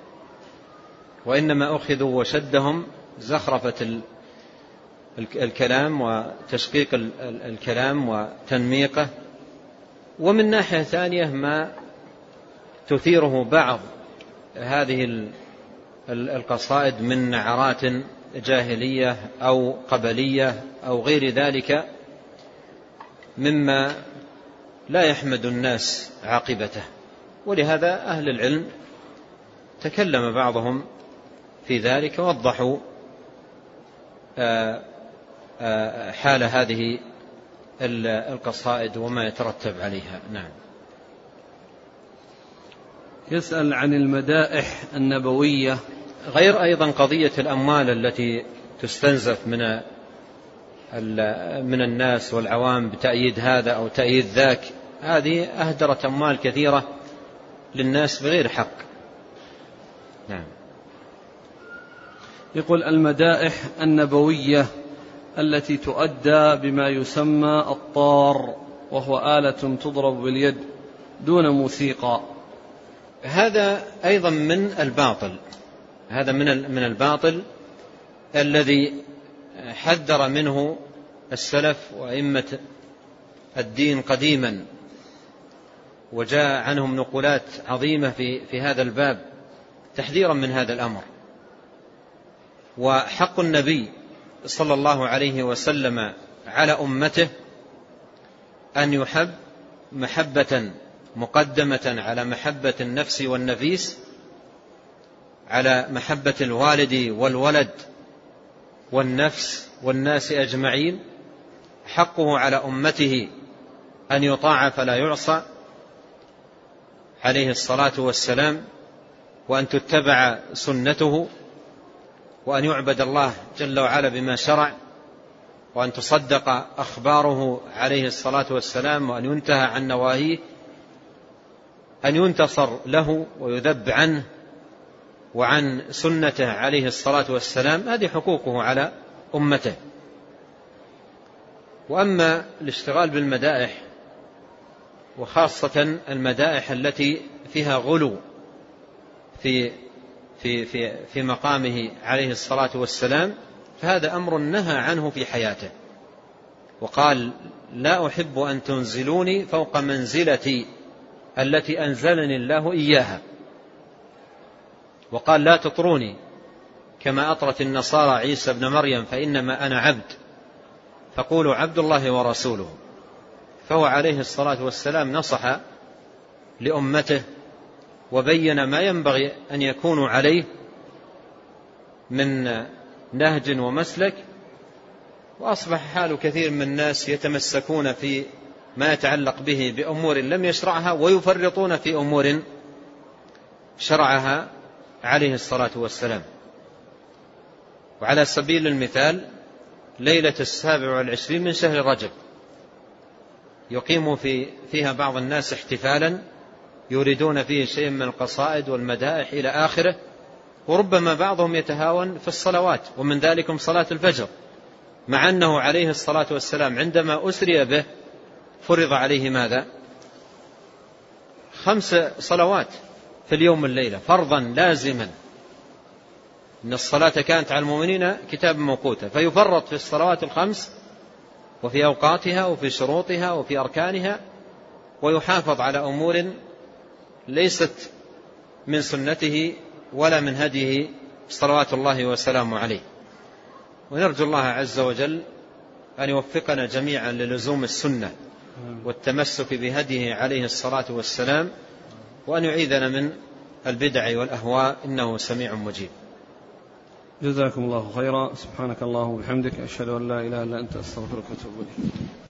وإنما أخذوا وشدهم زخرفة الكلام وتشقيق الكلام وتنميقه. ومن ناحية ثانية ما تثيره بعض هذه القصائد من نعرات جاهلية أو قبلية أو غير ذلك مما لا يحمد الناس عاقبته. ولهذا أهل العلم تكلم بعضهم في ذلك، ووضحوا حال هذه القصائد وما يترتب عليها. نعم. يسأل عن المدائح النبوية، غير أيضا قضية الأموال التي تستنزف من الناس والعوام بتأييد هذا أو تأييد ذاك، هذه أهدرت أموال كثيرة للناس بغير حق. نعم. يقول المدائح النبوية التي تؤدى بما يسمى الطار، وهو آلة تضرب باليد دون موسيقى، هذا أيضا من الباطل، هذا من الباطل الذي حذر منه السلف وأئمة الدين قديما، وجاء عنهم نقولات عظيمة في هذا الباب تحذيرا من هذا الأمر. وحق النبي صلى الله عليه وسلم على أمته أن يحب محبة مقدمة على محبة النفس والنفيس، على محبة الوالد والولد والنفس والناس أجمعين. حقه على أمته أن يطاع فلا يعصى عليه الصلاة والسلام، وأن تتبع سنته، وأن يعبد الله جل وعلا بما شرع، وأن تصدق أخباره عليه الصلاة والسلام، وأن ينتهى عن نواهيه، أن ينتصر له ويذب عنه وعن سنته عليه الصلاة والسلام. هذه حقوقه على أمته. وأما الاشتغال بالمدائح، وخاصة المدائح التي فيها غلو في مقامه عليه الصلاة والسلام، فهذا أمر نهى عنه في حياته، وقال: لا أحب أن تنزلوني فوق منزلتي التي أنزلني الله إياها. وقال: لا تطروني كما أطرت النصارى عيسى بن مريم، فإنما أنا عبد، فقولوا عبد الله ورسوله. فهو عليه الصلاة والسلام نصح لأمته وبين ما ينبغي أن يكونوا عليه من نهج ومسلك. وأصبح حال كثير من الناس يتمسكون في ما يتعلق به بأمور لم يشرعها، ويفرطون في أمور شرعها عليه الصلاة والسلام. وعلى سبيل المثال ليلة 27 من شهر رجب يقيم فيها بعض الناس احتفالا يريدون فيه شيء من القصائد والمدائح إلى آخره، وربما بعضهم يتهاون في الصلوات، ومن ذلكم صلاة الفجر، مع أنه عليه الصلاة والسلام عندما أسري به فرض عليه ماذا؟ 5 صلوات في اليوم والليلة، فرضا لازما، إن الصلاة كانت على المؤمنين كتاب موقوتا، فيفرط في الصلوات ال5 وفي أوقاتها وفي شروطها وفي أركانها، ويحافظ على أمور ليست من سنته ولا من هديه صلوات الله وسلامه عليه. ونرجو الله عز وجل أن يوفقنا جميعا للزوم السنة والتمسك بهديه عليه الصلاة والسلام، وأن يعيذنا من البدع والأهواء، إنه سميع مجيب. جزاكم الله خيرا. سبحانك اللهم وبحمدك، أشهد أن لا إله إلا أنت، أستغفرك وأتوب إليك.